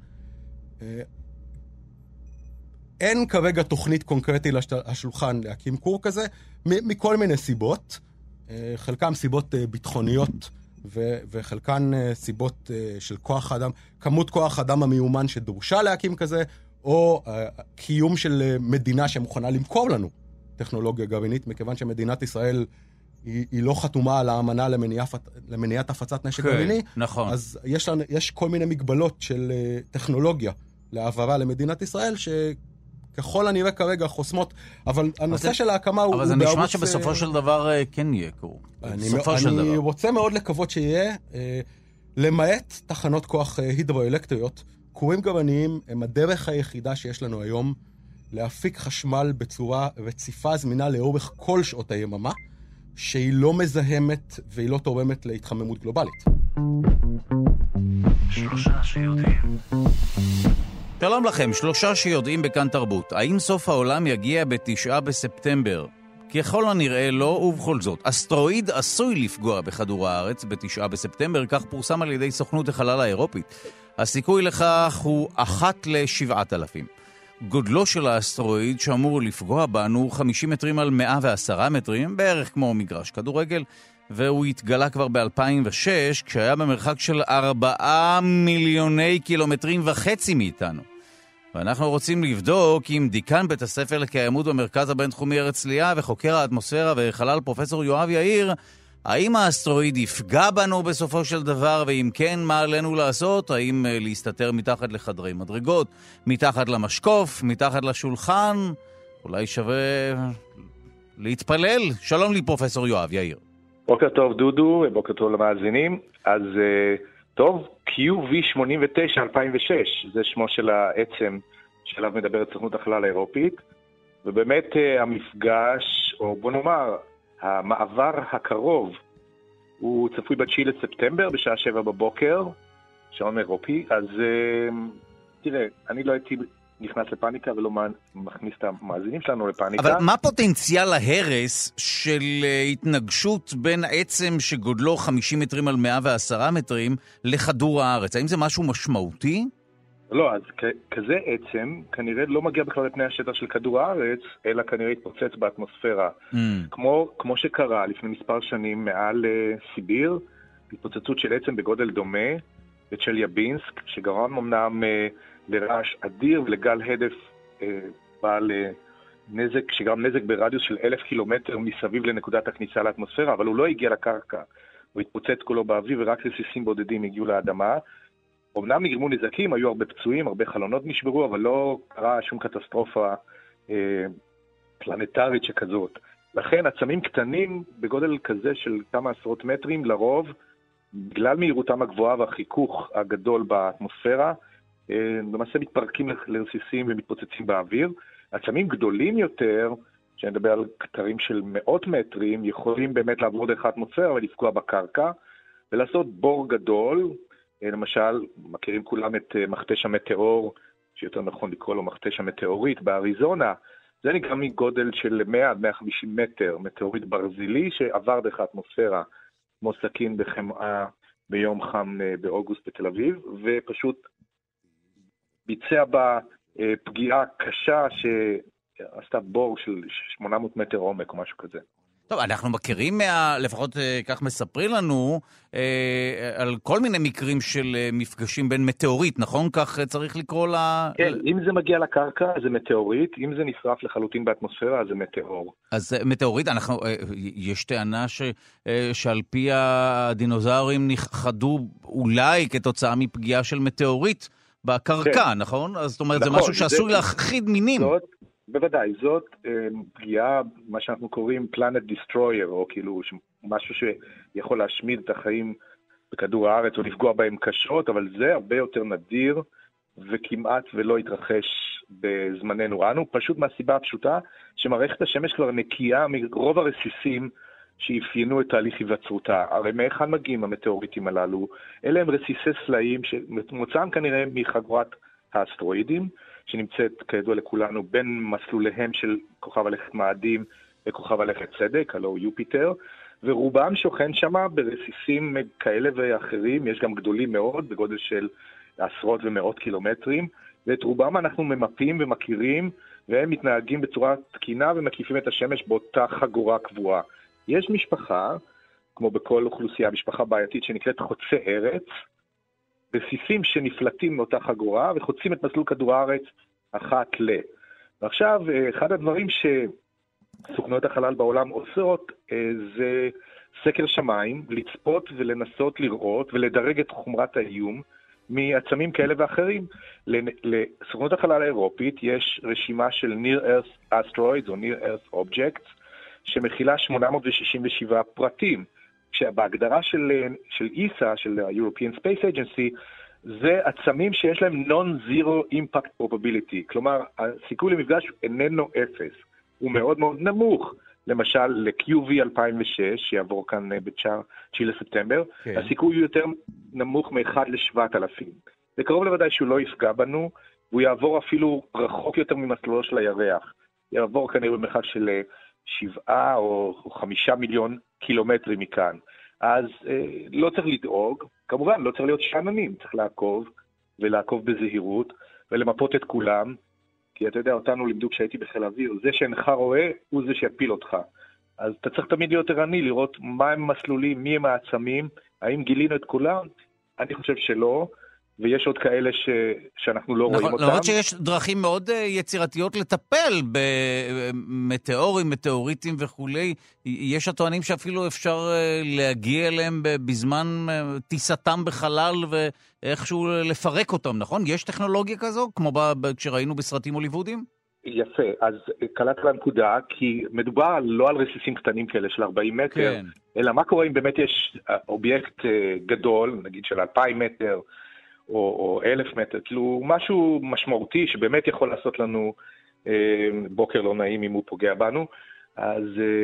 אין כרגע תוכנית קונקרטית לשולחן להקים כור כזה, מכל מיני סיבות. חלקם סיבות ביטחוניות, וחלקן סיבות של כוח האדם, כמות כוח האדם המיומן שדרושה להקים כזה, או קיום של מדינה שמוכנה למכור לנו טכנולוגיה גרעינית, מכיוון שמדינת ישראל היא לא חתומה על האמנה למניעת הפצת נשק גרעיני. נכון. אז יש כל מיני מגבלות של טכנולוגיה להעברה למדינת ישראל, ככל הנראה כרגע חוסמות, אבל הנושא של ההקמה הוא... אבל זה נשמע שבסופו של דבר כן יהיה כור. אני רוצה מאוד לקוות שיהיה, למעט תחנות כוח הידרואלקטריות, כורים גרעיניים הם הדרך היחידה שיש לנו היום להפיק חשמל בצורה רציפה זמינה לאורך כל שעות היממה, שהיא לא מזהמת והיא לא תורמת להתחממות גלובלית. שלושה שיודעים. שלום לכם, שלושה שיודעים בכאן תרבות. האם סוף העולם יגיע ב9 בספטמבר? ככל הנראה לא, ובכל זאת. אסטרואיד עשוי לפגוע בכדור הארץ ב9 בספטמבר, כך פורסם על ידי סוכנות החלל האירופית. הסיכוי לכך הוא 1 ל-7,000. גודלו של האסטרואיד שאמור לפגוע בנו 50 מטרים על 110 מטרים, בערך כמו מגרש כדורגל, והוא התגלה כבר ב-2006, כשהיה במרחק של 4 מיליוני קילומטרים וחצי מאיתנו. ואנחנו רוצים לבדוק עם דיקן בית הספר לקיימות במרכז הבינתחומי הרצליה וחוקר האטמוספירה וחלל פרופסור יואב יאיר, האם האסטרואיד יפגע בנו בסופו של דבר, ואם כן, מה עלינו לעשות? האם להסתתר מתחת לחדרי מדרגות, מתחת למשקוף, מתחת לשולחן? אולי שווה להתפלל? שלום לי פרופסור יואב יאיר. בוקר טוב דודו, בוקר טוב למאזינים. אז טוב, QV89 2006, זה שמו של העצם שעליו מדברת סוכנות החלל האירופית, ובאמת המפגש, או בוא נאמר, המעבר הקרוב, הוא צפוי ב9 לספטמבר בשעה 7 בבוקר, שעון אירופי. אז תראה, אני לא הייתי נכנס לפאניקה ולא מכניס את המאזינים שלנו לפאניקה. אבל מה פוטנציאל ההרס של התנגשות בין עצם שגודלו 50 מטרים על 110 מטרים לכדור הארץ? האם זה משהו משמעותי? לא, אז כזה עצם כנראה לא מגיע בכלל לפני השטח של כדור הארץ, אלא כנראה התפוצץ באטמוספירה. כמו שקרה לפני מספר שנים מעל סיביר, התפוצצות של עצם בגודל דומה, בצ'ליאבינסק, שגרם אמנם לרעש אדיר ולגל הדף בעל נזק, שגרם נזק ברדיוס של 1,000 קילומטר מסביב לנקודת הכניסה לאטמוספירה, אבל הוא לא הגיע לקרקע, הוא התפוצץ כולו באוויר ורק רסיסים בודדים הגיעו לאדמה. אמנם נגרמו נזקים, היו הרבה פצועים, הרבה חלונות נשברו, אבל לא קרה שום קטסטרופה פלנטרית שכזאת. לכן עצמים קטנים בגודל כזה של כמה עשרות מטרים, לרוב, בגלל מהירותם הגבוהה והחיכוך הגדול באטמוספירה, למעשה מתפרקים לרסיסים ומתפוצצים באוויר. עצמים גדולים יותר, שאני מדבר על קטרים של מאות מטרים, יכולים באמת לעבור דרך האטמוספירה ולפגוע בקרקע, ולעשות בור גדול. למשל, מכירים כולם את מכתש המטאור, שיותר נכון לקרוא לו מכתש המטאורית, באריזונה. זה נקרא מגודל של 100 עד 150 מטר, מטאוריט ברזילי שעבר דרך האטמוספירה כמו סכין בחמאה ביום חם באוגוסט בתל אביב, ופשוט ביצע בה פגיעה קשה שעשתה בור של 800 מטר עומק או משהו כזה. טוב, אנחנו מכירים, לפחות כך מספרים לנו, על כל מיני מקרים של מפגשים בין מטאוריט, נכון? כך צריך לקרוא כן, אם זה מגיע לקרקע, זה מטאוריט, אם זה נשרף לחלוטין באטמוספירה, זה מטאור. אז מטאוריט, יש טענה שעל פי הדינוזאורים נכחדו אולי כתוצאה מפגיעה של מטאוריט בקרקע, נכון? אז זאת אומרת, זה משהו שעשוי להכחיד מינים. בוודאי, זאת פגיעה, מה שאנחנו קוראים Planet Destroyer, או כאילו משהו שיכול להשמיד את החיים בכדור הארץ או לפגוע בהם קשות, אבל זה הרבה יותר נדיר וכמעט ולא יתרחש בזמננו אנו, פשוט מהסיבה הפשוטה שמערכת השמש כבר נקייה מרוב הרסיסים שאפיינו את תהליך היווצרותה. הרי מהיכן מגיעים המטאוריטים הללו? אלה הם רסיסי סלעים שמוצאים כנראה מחגורת האסטרואידים, שנמצאת כידוע לכולנו בין מסלוליהם של כוכב הלכת מאדים וכוכב הלכת צדק, הלוא הוא יופיטר, ורובם שוכן שם ברסיסים כאלה ואחרים, יש גם גדולים מאוד, בגודל של עשרות ומאות קילומטרים, ואת רובם אנחנו ממפים ומכירים, והם מתנהגים בצורה תקינה ומקיפים את השמש באותה חגורה קבועה. יש משפחה, כמו בכל אוכלוסייה, משפחה בעייתית שנקראת חוצה ארץ, רסיסים שנפלטים מאותה חגורה וחוצים את מסלול כדור הארץ אחת ל. ועכשיו, אחד הדברים שסוכנויות החלל בעולם עושות זה סקר שמיים, לצפות ולנסות לראות ולדרג את חומרת האיום מעצמים כאלה ואחרים. לסוכנות החלל האירופית יש רשימה של Near Earth Asteroids או Near Earth Objects שמכילה 867 פרטים. כשבהגדרה של ESA, של ה-European Space Agency, זה עצמים שיש להם Non-Zero Impact Probability. כלומר, הסיכוי למפגש איננו אפס. הוא מאוד מאוד נמוך. למשל, ל-QV 2006, שיעבור כאן ב-9 לספטמבר, הסיכוי הוא יותר נמוך מ-1 ל-7,000. זה קרוב לוודאי שהוא לא יפגע בנו, והוא יעבור אפילו רחוק יותר ממסלולו של הירח. יעבור כנראה במרחק של 7 או 5 מיליון קילומטרים מכאן. אז לא צריך לדאוג, כמובן לא צריך להיות שעננים, צריך לעקוב בזהירות ולמפות את כולם, כי אתה יודע, אותנו לימדו כשהייתי בחיל האוויר, זה שאינך רואה הוא זה שיפיל אותך. אז אתה צריך תמיד להיות ערני, לראות מה הם מסלולים, מי הם העצמים, האם גילינו את כולם? אני חושב שלא, ויש עוד כאלה שאנחנו לא רואים אותם. למרות שיש דרכים מאוד יצירתיות לטפל במטאורים, מטאוריטים וכולי. יש הטוענים שאפילו אפשר להגיע אליהם בזמן טיסתם בחלל ואיכשהו לפרק אותם, נכון? יש טכנולוגיה כזו, כמו כשראינו בסרטים הוליוודיים? יפה, אז קלט לנקודה, כי מדובר לא על רסיסים קטנים כאלה של 40 מטר, כן. אלא מה קורה אם באמת יש אובייקט גדול, נגיד של 2,000 מטר, או 1,000 מטר, כאילו משהו משמעותי שבאמת יכול לעשות לנו בוקר לא נעים אם הוא פוגע בנו, אז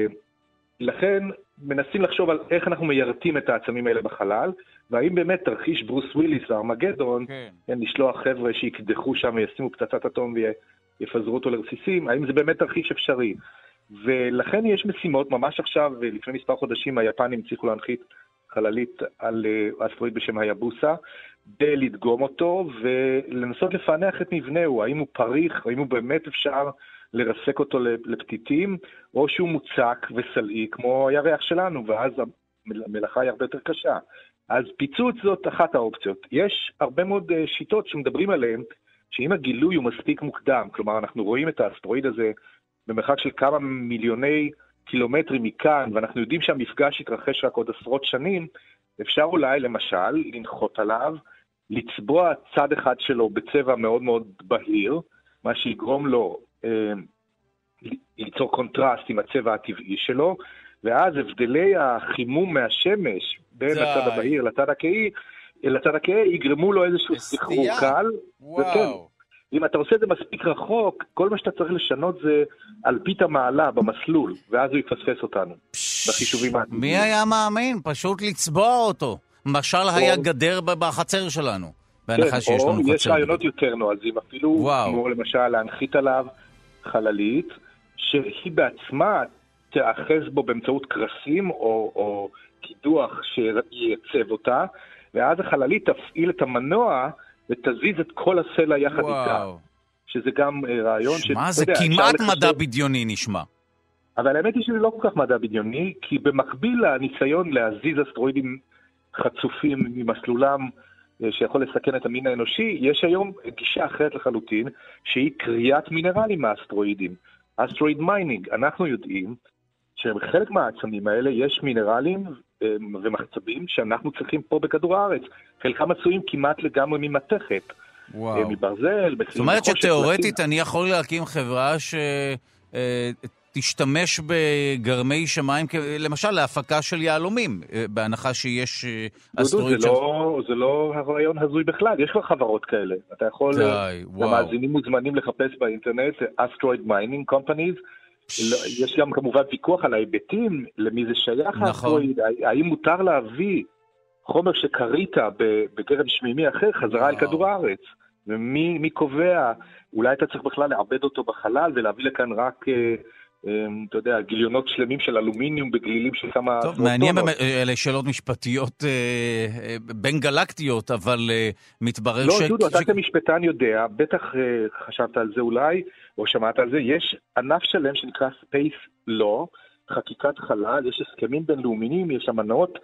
לכן מנסים לחשוב על איך אנחנו מיירטים את העצמים האלה בחלל, והאם באמת תרחיש ברוס וויליס והארמגדון, כן, לשלוח חבר'ה שיקדחו שם וישימו פצצת אטום ויפזרו אותו לרסיסים, האם זה באמת תרחיש אפשרי? ולכן יש משימות, ממש עכשיו, לפני מספר חודשים היפנים הצליחו להנחית חללית על אסטרואיד בשם היבוסה, לדגום אותו ולנסות לפענח את מבנהו, האם הוא פריך, האם הוא באמת אפשר לרסק אותו לפתיתים, או שהוא מוצק וסלעי כמו הירח שלנו, ואז המלאכה היא הרבה יותר קשה. אז פיצוץ זאת אחת האופציות. יש הרבה מאוד שיטות שמדברים עליהן, שאם הגילוי הוא מספיק מוקדם, כלומר אנחנו רואים את האסטרואיד הזה במרחק של כמה מיליוני קילומטרים מכאן, ואנחנו יודעים שהמפגש יתרחש רק עוד עשרות שנים, אפשר אולי למשל לנחות עליו, לצבוע צד אחד שלו בצבע מאוד מאוד בהיר, מה שיגרום לו ליצור קונטרסט עם הצבע הטבעי שלו, ואז הבדלי החימום מהשמש בין הצד הבהיר לצד הכהה יגרמו לו איזשהו סחרור קל. וכן, אם אתה עושה את זה מספיק רחוק, כל מה שאתה צריך לשנות זה על פית המעלה במסלול, ואז הוא יפספס אותנו בחישובים העתידיים. מי היה מאמין? פשוט לצבוע אותו. משל היה גדר בחצר שלנו. בהנחה שיש לנו חצר. יש רעיונות יותר נועזים אפילו, כמו למשל להנחית עליו חללית, שהיא בעצמה תאחז בו באמצעות קרסים או קידוח שייצב אותה, ואז החללית תפעיל את המנוע ותזיז את כל הסלע יחד איתה. שזה גם רעיון שמה זה כמעט מדע בדיוני נשמע. אבל האמת היא שזה לא כל כך מדע בדיוני, כי במקביל לניסיון להזיז אסטרואידים חצופים ממסלולם שיכול לסכן את המין האנושי, יש היום גישה אחרת לחלוטין, שהיא קריאת מינרלים מהאסטרואידים. אסטרואיד מיינינג. אנחנו יודעים שבחלק מהעצמים האלה יש מינרלים ומחצבים שאנחנו צריכים פה בכדור הארץ. חלקם מצויים כמעט לגמרי ממתכת. מברזל. זאת אומרת שתיאורטית אני יכול להקים חברה שתשתמש בגרמי שמיים, למשל להפקה של יהלומים, בהנחה שיש אסטרואיד של... זה לא הרעיון הזוי בכלל, יש כבר חברות כאלה. אתה יכול, המאזינים מוזמנים לחפש באינטרנט, Asteroid Mining Companies, יש גם כמובן ויכוח על ההיבטים, למי זה שייך האסטרואיד, האם מותר להביא חומר שקרית בגרם שמימי אחר חזרה על כדור הארץ, ומי קובע, אולי אתה צריך בכלל לעבד אותו בחלל ולהביא לכאן רק, אתה יודע, גיליונות שלמים של אלומיניום בגלילים של כמה... טוב, מעניין, אלה שאלות משפטיות בין גלקטיות, אבל מתברר לא, דודו, אתה כמשפטן יודע, בטח חשבת על זה אולי, או שמעת על זה, יש ענף שלם שנקרא Space Law, חקיקת חלל, יש הסכמים בינלאומיים, יש אמנות,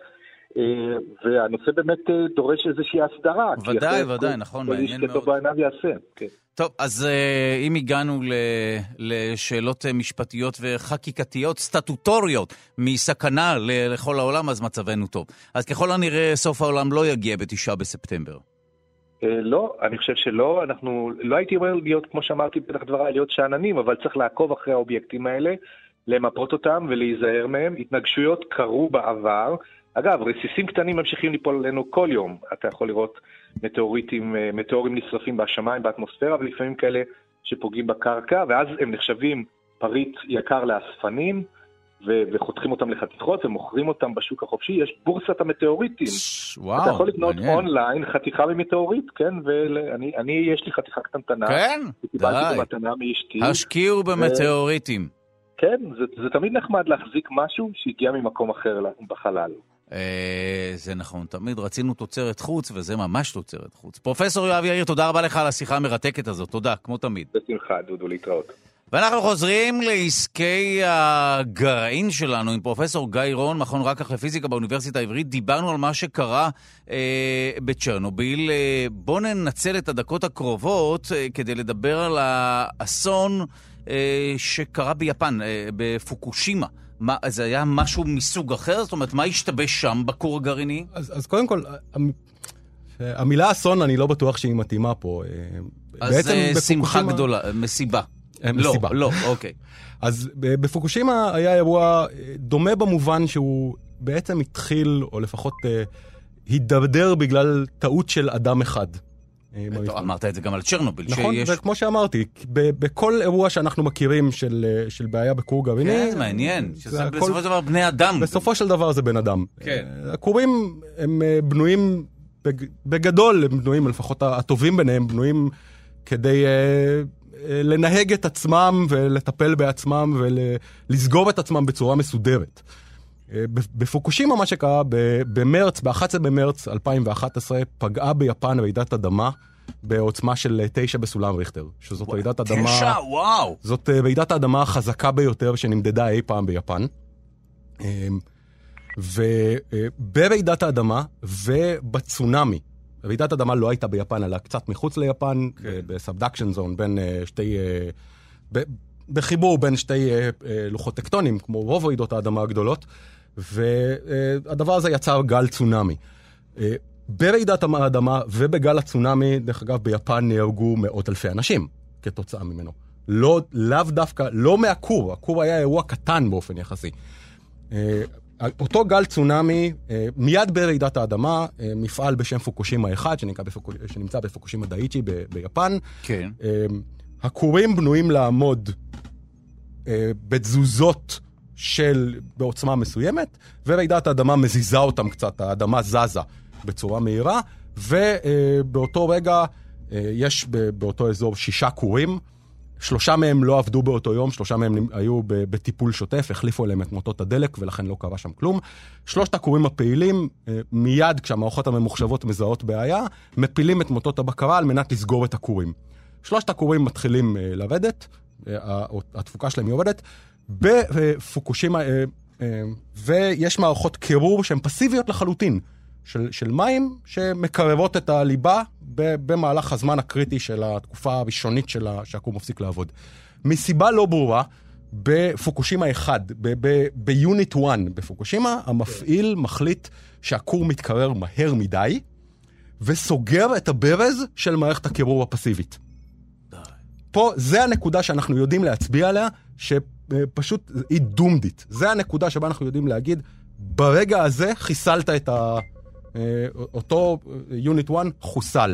והנושא באמת דורש איזושהי הסדרה. ודאי, נכון, מעניין מאוד. בעיניו יעשה. טוב, אז אם הגענו לשאלות משפטיות וחקיקתיות, סטטוטוריות, מסכנה לכל העולם, אז מצבנו טוב. אז ככל הנראה סוף העולם לא יגיע ב9 בספטמבר. לא, אני חושב שלא. אנחנו, לא הייתי אומר להיות, כמו שאמרתי בטח דבריי, להיות שעננים, אבל צריך לעקוב אחרי האובייקטים האלה, למפות אותם ולהיזהר מהם. התנגשויות קרו בעבר. אגב, רסיסים קטנים ממשיכים ליפול עלינו כל יום. אתה יכול לראות מטאורים נשרפים בשמיים, באטמוספירה, ולפעמים כאלה שפוגעים בקרקע, ואז הם נחשבים פריט יקר לאספנים, וחותכים אותם לחתיכות, ומוכרים אותם בשוק החופשי. יש בורסת המטאוריטים. וואו, אתה יכול לקנות אונליין חתיכה במטאוריט, כן? ואני, יש לי חתיכה קטנטנה. כן? קיבלתי במתנה מאשתי. השקיעו במטאוריטים. כן, זה תמיד נחמד להחזיק משהו שהגיע ממקום אחר בחלל. זה נכון, תמיד רצינו תוצרת חוץ, וזה ממש תוצרת חוץ. פרופסור יואב יאיר, תודה רבה לך על השיחה המרתקת הזאת, תודה, כמו תמיד. בשמחה, דודו, להתראות. ואנחנו חוזרים לעסקי הגרעין שלנו עם פרופסור גיא רון, מכון רקח לפיזיקה באוניברסיטה העברית. דיברנו על מה שקרה בצ'רנוביל. בואו ננצל את הדקות הקרובות כדי לדבר על האסון שקרה ביפן, בפוקושימה. זה היה משהו מסוג אחר? זאת אומרת, מה השתבש שם בכור הגרעיני? אז קודם כל, המילה אסון אני לא בטוח שהיא מתאימה פה. אז שמחה גדולה, מסיבה. לא, אוקיי. אז בפוקושימה היה אירוע דומה במובן שהוא בעצם התחיל, או לפחות הידרדר בגלל טעות של אדם אחד. אמרת את זה גם על צ'רנוביל. נכון, וכמו שאמרתי, בכל אירוע שאנחנו מכירים של בעיה בכור גרעיני... כן, מעניין, שזה בסופו של דבר בני אדם. בסופו של דבר זה בן אדם. כן. הכורים הם בנויים, בגדול הם בנויים, לפחות הטובים ביניהם, בנויים כדי לנהג את עצמם ולטפל בעצמם ולסגור את עצמם בצורה מסודרת. בפוקושימה מה שקרה ב-11 במרץ 2011 פגעה ביפן רעידת אדמה בעוצמה של 9 בסולם ריכטר, שזאת רעידת אדמה... 9, וואו! זאת רעידת האדמה החזקה ביותר שנמדדה אי פעם ביפן. וברעידת האדמה ובצונאמי, רעידת האדמה לא הייתה ביפן, אלא קצת מחוץ ליפן, בסאבדקשן זון, בין שתי... בחיבור בין שתי לוחות טקטונים, כמו רוב רעידות האדמה הגדולות, והדבר הזה יצר גל צונאמי. ברעידת האדמה ובגל הצונאמי, דרך אגב, ביפן נהרגו מאות אלפי אנשים כתוצאה ממנו. לאו דווקא, לא מהכור, הכור היה אירוע קטן באופן יחסי. אותו גל צונאמי, מיד ברעידת האדמה, מפעל בשם פוקושימה 1, שנמצא בפוקושימה דאיצ'י ביפן. כן. הכורים בנויים לעמוד בתזוזות בעוצמה מסוימת, ורעידת האדמה מזיזה אותם קצת, האדמה זזה בצורה מהירה, ובאותו רגע יש באותו אזור 6 כורים, 3 מהם לא עבדו באותו יום, 3 מהם היו בטיפול שוטף, החליפו אליהם את מוטות הדלק, ולכן לא קרה שם כלום. 3 הכורים הפעילים, מיד כשהמערכות הממוחשבות מזהות בעיה, מפילים את מוטות הבקרה על מנת לסגור את הכורים. 3 הכורים מתחילים לרדת, התפוקה שלהם היא עובדת, בפוקושימה, ויש מערכות קירור שהן פסיביות לחלוטין, של מים שמקרבות את הליבה במהלך הזמן הקריטי של התקופה הראשונית שהכור מפסיק לעבוד. מסיבה לא ברורה, בפוקושימה 1, ביוניט 1 בפוקושימה, המפעיל מחליט שהכור מתקרר מהר מדי, וסוגר את הברז של מערכת הקירור הפסיבית. פה זה הנקודה שאנחנו יודעים להצביע עליה, שפשוט היא דומדית. זה הנקודה שבה אנחנו יודעים להגיד, ברגע הזה חיסלת את אותו יוניט 1 חוסל.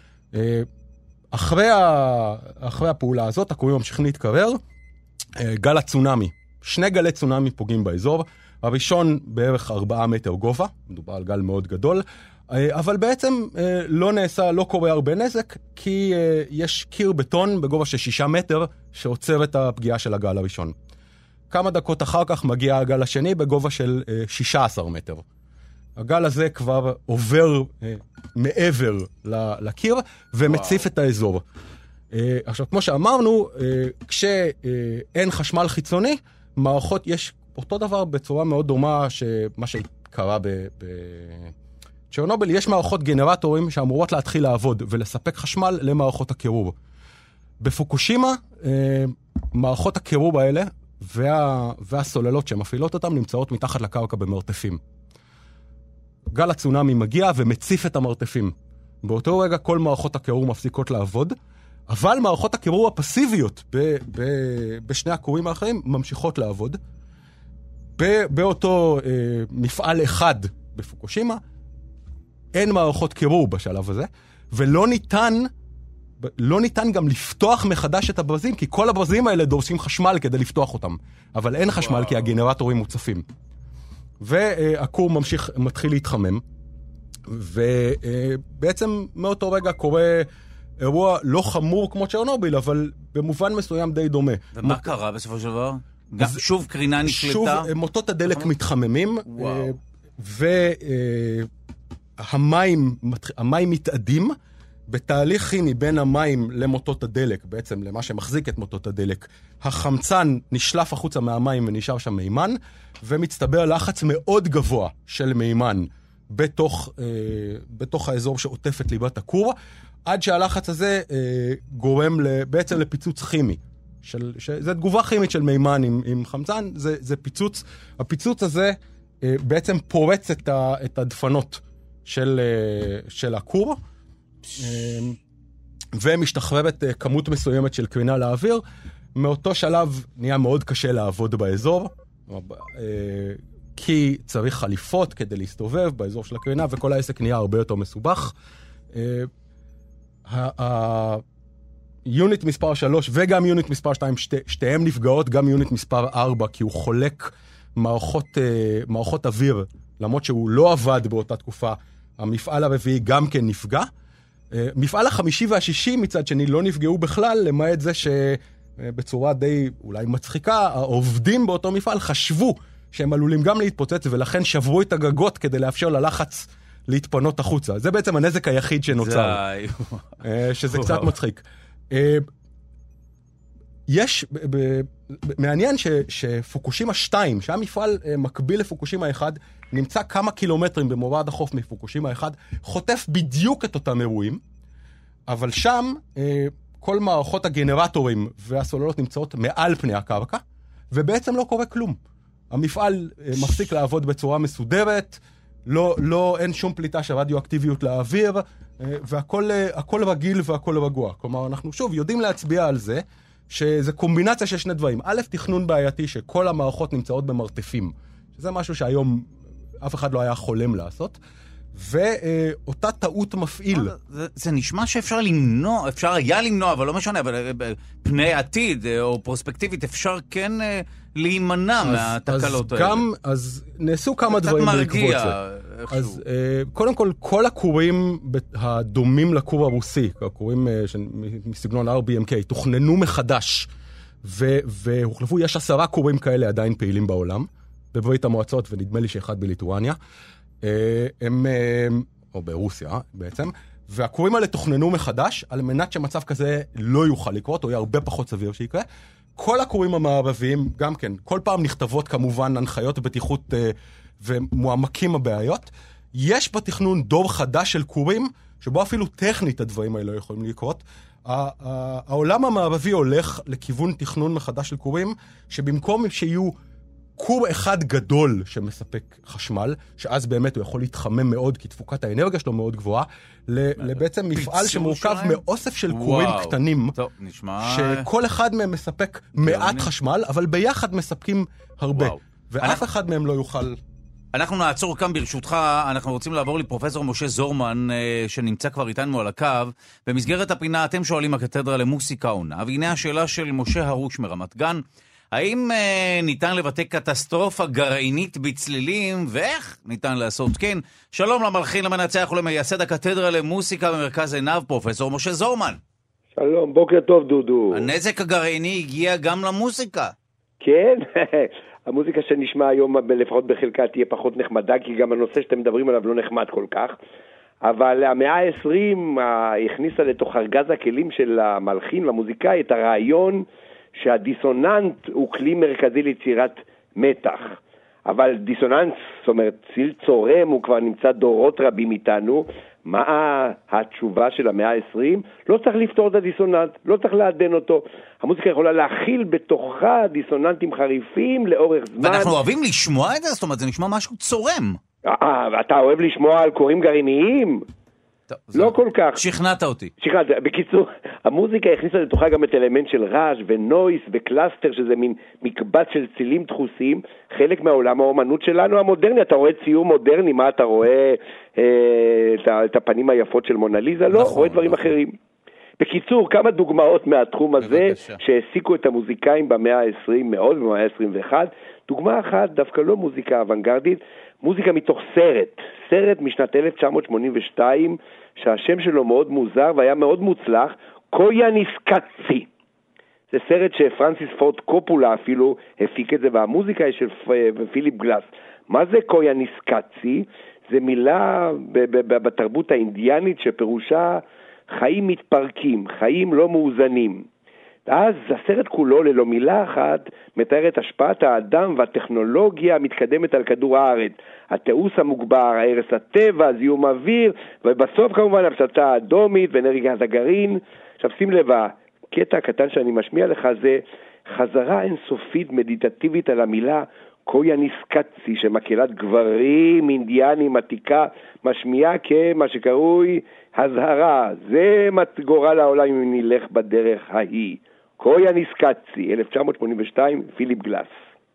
אחרי הפעולה הזאת, הכורים ממשיכים להתקרר, גל הצונמי. 2 גלי צונמי פוגעים באזור. הראשון בערך 4 מטר גובה, מדובר על גל מאוד גדול, אבל בעצם לא קורה הרבה נזק, כי יש קיר בטון בגובה של 6 מטר שעוצר את הפגיעה של הגל הראשון. כמה דקות אחר כך מגיע הגל השני בגובה של 16 מטר. הגל הזה כבר עובר מעבר לקיר ומציף את האזור. עכשיו, כמו שאמרנו, כשאין חשמל חיצוני, מערכות יש אותו דבר בצורה מאוד דומה שמה שקרה בצ'רנוביל, יש מערכות גנרטורים שאמורות להתחיל לעבוד ולספק חשמל למערכות הקירור. בפוקושימה, מערכות הקירור האלה והסוללות שמפעילות אותם נמצאות מתחת לקרקע במרתפים. גל הצונמי מגיע ומציף את המרתפים. באותו רגע כל מערכות הקירור מפסיקות לעבוד, אבל מערכות הקירור הפסיביות בשני הכורים האחרים ממשיכות לעבוד. באותו מפעל אחד בפוקושימה, אין מערכות קירור בשלב הזה, ולא ניתן גם לפתוח מחדש את הברזים, כי כל הברזים האלה דורשים חשמל כדי לפתוח אותם. אבל אין חשמל כי הגנרטורים מוצפים. והכור מתחיל להתחמם, ובעצם מאותו רגע קורה אירוע לא חמור כמו צ'רנוביל, אבל במובן מסוים די דומה. ומה קרה בסופו של דבר? שוב קרינה נקלטה? שוב מוטות הדלק מתחממים, והמים מתאדים, בתהליך כימי בין המים למוטות הדלק, בעצם למה שמחזיק את מוטות הדלק, החמצן נשלף החוצה מהמים ונשאר שם מימן, ומצטבר לחץ מאוד גבוה של מימן בתוך האזור שעוטף את ליבת הכור, עד שהלחץ הזה גורם בעצם לפיצוץ כימי. זה תגובה כימית של מימן עם חמצן, זה פיצוץ. הפיצוץ הזה בעצם פורץ את הדפנות של הכור, ומשתחררת כמות מסוימת של קרינה לאוויר. מאותו שלב נהיה מאוד קשה לעבוד באזור, כי צריך חליפות כדי להסתובב באזור של הקרינה, וכל העסק נהיה הרבה יותר מסובך. יוניט מספר 3 וגם יוניט מספר 2, שתיהם נפגעות, גם יוניט מספר 4, כי הוא חולק מערכות אוויר, למרות שהוא לא עבד באותה תקופה. המפעל הרביעי גם כן נפגע. מפעל החמישי והשישי מצד שני לא נפגעו בכלל, למעט זה שבצורה די אולי מצחיקה, העובדים באותו מפעל חשבו שהם עלולים גם להתפוצץ, ולכן שברו את הגגות כדי לאפשר ללחץ להתפנות החוצה. זה בעצם הנזק היחיד שנוצר. שזה קצת מצחיק. מעניין שפוקושימה 2, שהיה מפעל מקביל לפוקושימה 1, נמצא כמה קילומטרים במורד החוף מפוקושימה 1, חוטף בדיוק את אותם אירועים, אבל שם כל מערכות הגנרטורים והסוללות נמצאות מעל פני הקרקע, ובעצם לא קורה כלום. המפעל מפסיק לעבוד בצורה מסודרת, אין שום פליטה של רדיואקטיביות לאוויר, והכל רגיל והכל רגוע. כלומר, אנחנו שוב יודעים להצביע על זה, שזה קומבינציה של שני דברים. א', תכנון בעייתי שכל המערכות נמצאות במרתפים, שזה משהו שהיום אף אחד לא היה חולם לעשות, ואותה טעות מפעיל. זה נשמע שאפשר למנוע, אפשר היה למנוע, אבל לא משנה, אבל פני עתיד או פרוספקטיבית אפשר כן להימנע מהתקלות האלה. אז נעשו כמה דברים בעקבות זה. אז קודם כל הכורים הדומים לכור הרוסי, הכורים מסגנון RBMK, תוכננו מחדש, והוחלפו, יש 10 כורים כאלה עדיין פעילים בעולם, בברית המועצות, ונדמה לי שאחד בליטואניה, או ברוסיה בעצם, והכורים האלה תוכננו מחדש, על מנת שמצב כזה לא יוכל לקרות, או יהיה הרבה פחות סביר שיקרה. כל הכורים המערביים, גם כן, כל פעם נכתבות כמובן הנחיות בטיחות ומועמקים הבעיות. יש בתכנון דור חדש של כורים, שבו אפילו טכנית הדברים האלה לא יכולים לקרות. העולם המערבי הולך לכיוון תכנון מחדש של כורים, שבמקום שיהיו כור אחד גדול שמספק חשמל, שאז באמת הוא יכול להתחמם מאוד, כי תפוקת האנרגיה שלו מאוד גבוהה, לבעצם מפעל שמורכב מאוסף של כורים קטנים, שכל אחד מהם מספק מעט חשמל, אבל ביחד מספקים הרבה. ואף אחד מהם לא יוכל... אנחנו נעצור כאן ברשותך, אנחנו רוצים לעבור לפרופסור משה זורמן, שנמצא כבר איתנו על הקו. במסגרת הפינה אתם שואלים הקתדרה למוסיקה עונה, והנה השאלה של משה הרוש מרמת גן, האם ניתן לבטא קטסטרופה גרעינית בצלילים, ואיך ניתן לעשות כן? שלום למלחין, למנצח ולמייסד הקתדרה למוסיקה במרכז עיניו, פרופסור משה זורמן. שלום, בוקר טוב דודו. הנזק הגרעיני הגיע גם למוסיקה. כן, המוזיקה שנשמע היום לפחות בחלקה תהיה פחות נחמדה, כי גם הנושא שאתם מדברים עליו לא נחמד כל כך. אבל המאה ה-20 הכניסה לתוך ארגז הכלים של המלחין והמוזיקאי את הרעיון שהדיסוננט הוא כלי מרכזי ליצירת מתח. אבל דיסוננס, זאת אומרת, ציל צורם, הוא כבר נמצא דורות רבים איתנו. מה התשובה של המאה ה-20? לא צריך לפתור את הדיסוננט, לא צריך לעדן אותו. המוזיקה יכולה להכיל בתוכה דיסוננטים חריפים לאורך זמן. ואנחנו אוהבים לשמוע את זה? זאת אומרת, זה נשמע משהו צורם. אתה אוהב לשמוע על קוראים גרעיניים? לא כל כך. שכנעת אותי. בקיצור, המוזיקה הכניסה לתוכה גם את אלמנט של רעש ונויס וקלאסטר, שזה מין מקבץ של צילים דחוסים, חלק מהעולם האומנות שלנו המודרני. אתה רואה ציור מודרני, מה אתה רואה? את הפנים היפות של מונליזה? לא, רואה דברים אחרים. בקיצור, כמה דוגמאות מהתחום הזה שהעסיקו את המוזיקאים במאה ה-20 מאוד, במאה ה-21. דוגמה אחת, דווקא לא מוזיקה אוונגרדית, מוזיקה מתוך סרט משנת 1982, שהשם שלו מאוד מוזר והיה מאוד מוצלח, קויאניסקאצי. זה סרט שפרנסיס פורד קופולה אפילו הפיק את זה, והמוזיקה היא של פיליפ גלאס. מה זה קויאניסקאצי? זה מילה בתרבות האינדיאנית שפירושה חיים מתפרקים, חיים לא מאוזנים. אז הסרט כולו ללא מילה אחת מתאר את השפעת האדם והטכנולוגיה המתקדמת על כדור הארץ. התיעוש המוגבר, הרס הטבע, זיהום אוויר, ובסוף כמובן הפצצה האטומית ואנרגיית הגרעין. עכשיו שים לב, הקטע הקטן שאני משמיע לך זה חזרה אינסופית מדיטטיבית על המילה קויאניסקאצי, שמקהלת גברים אינדיאנים עתיקה משמיעה כמה שקרוי הזהרה, זה גורל העולם אם נלך בדרך ההיא. קויאניסקאצי, 1982, פיליפ גלאס.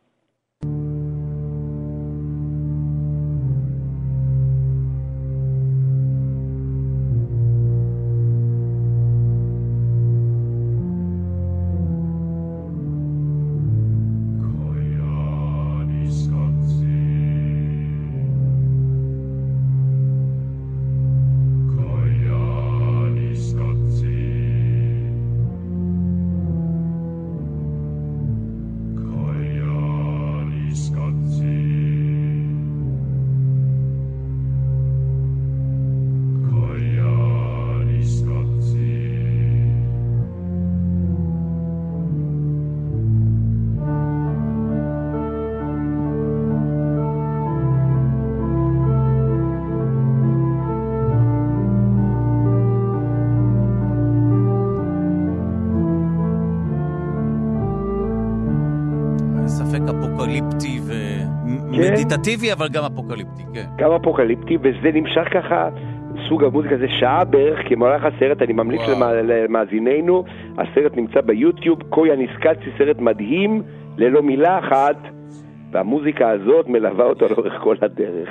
מדיטטיבי, אבל גם אפוקליפטי, כן. גם אפוקליפטי, וזה נמשך ככה, סוג המוזיקה זה שעה בערך, כמהלך הסרט, אני ממליץ למאזיננו, הסרט נמצא ביוטיוב, קויאניסקאצי, סרט מדהים, ללא מילה אחת, והמוזיקה הזאת מלווה אותו לאורך כל הדרך.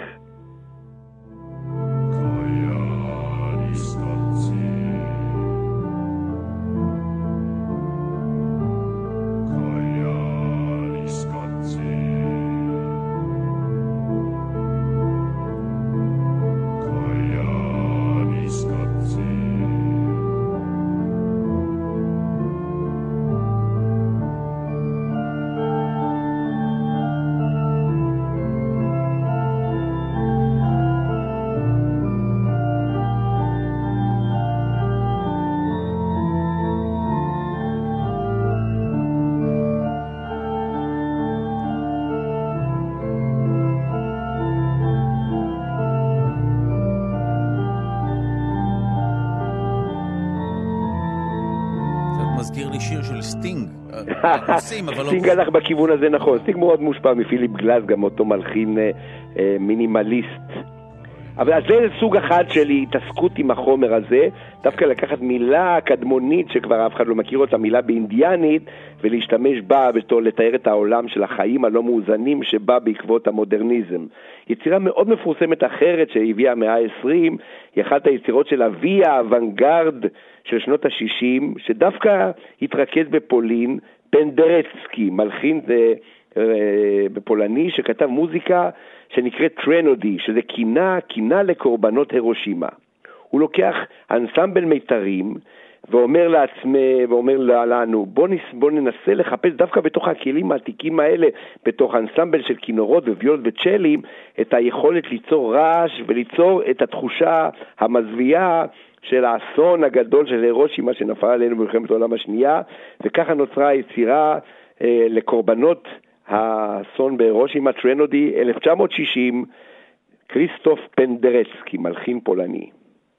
מזכיר לי שיר של סטינג. סטינג הלך בכיוון הזה, נכון. סטינג מאוד מושפע מפיליפ גלאס, גם אותו מלחין מינימליסט. אבל זה סוג אחד של התעסקות עם החומר הזה, דווקא לקחת מילה קדמונית שכבר אף אחד לא מכיר אותה, מילה באינדיאנית, ולהשתמש בה בתור לתאר את העולם של החיים הלא מאוזנים שבא בעקבות המודרניזם. יצירה מאוד מפורסמת אחרת שהביאה המאה ה-20, היא אחת היצירות של אבי האוונגרד של שנות ה-60, שדווקא התרכז בפולין, פנדרצקי, מלחין בפולני שכתב מוזיקה שנקראת טרנודי, שזה קינה לקורבנות הירושימה. הוא לוקח אנסמבל מיתרים ואומר לנו, בוא ננסה לחפש דווקא בתוך הכלים העתיקים האלה, בתוך אנסמבל של כינורות וויולות וצ'לים, את היכולת ליצור רעש וליצור את התחושה המזוויעה של האסון הגדול של הירושימה שנפל עלינו במלחמת העולם השנייה, וככה נוצרה היצירה לקורבנות האסון בהירושימה, טרנודי, 1960, כריסטוף פנדרצקי, מלחין פולני.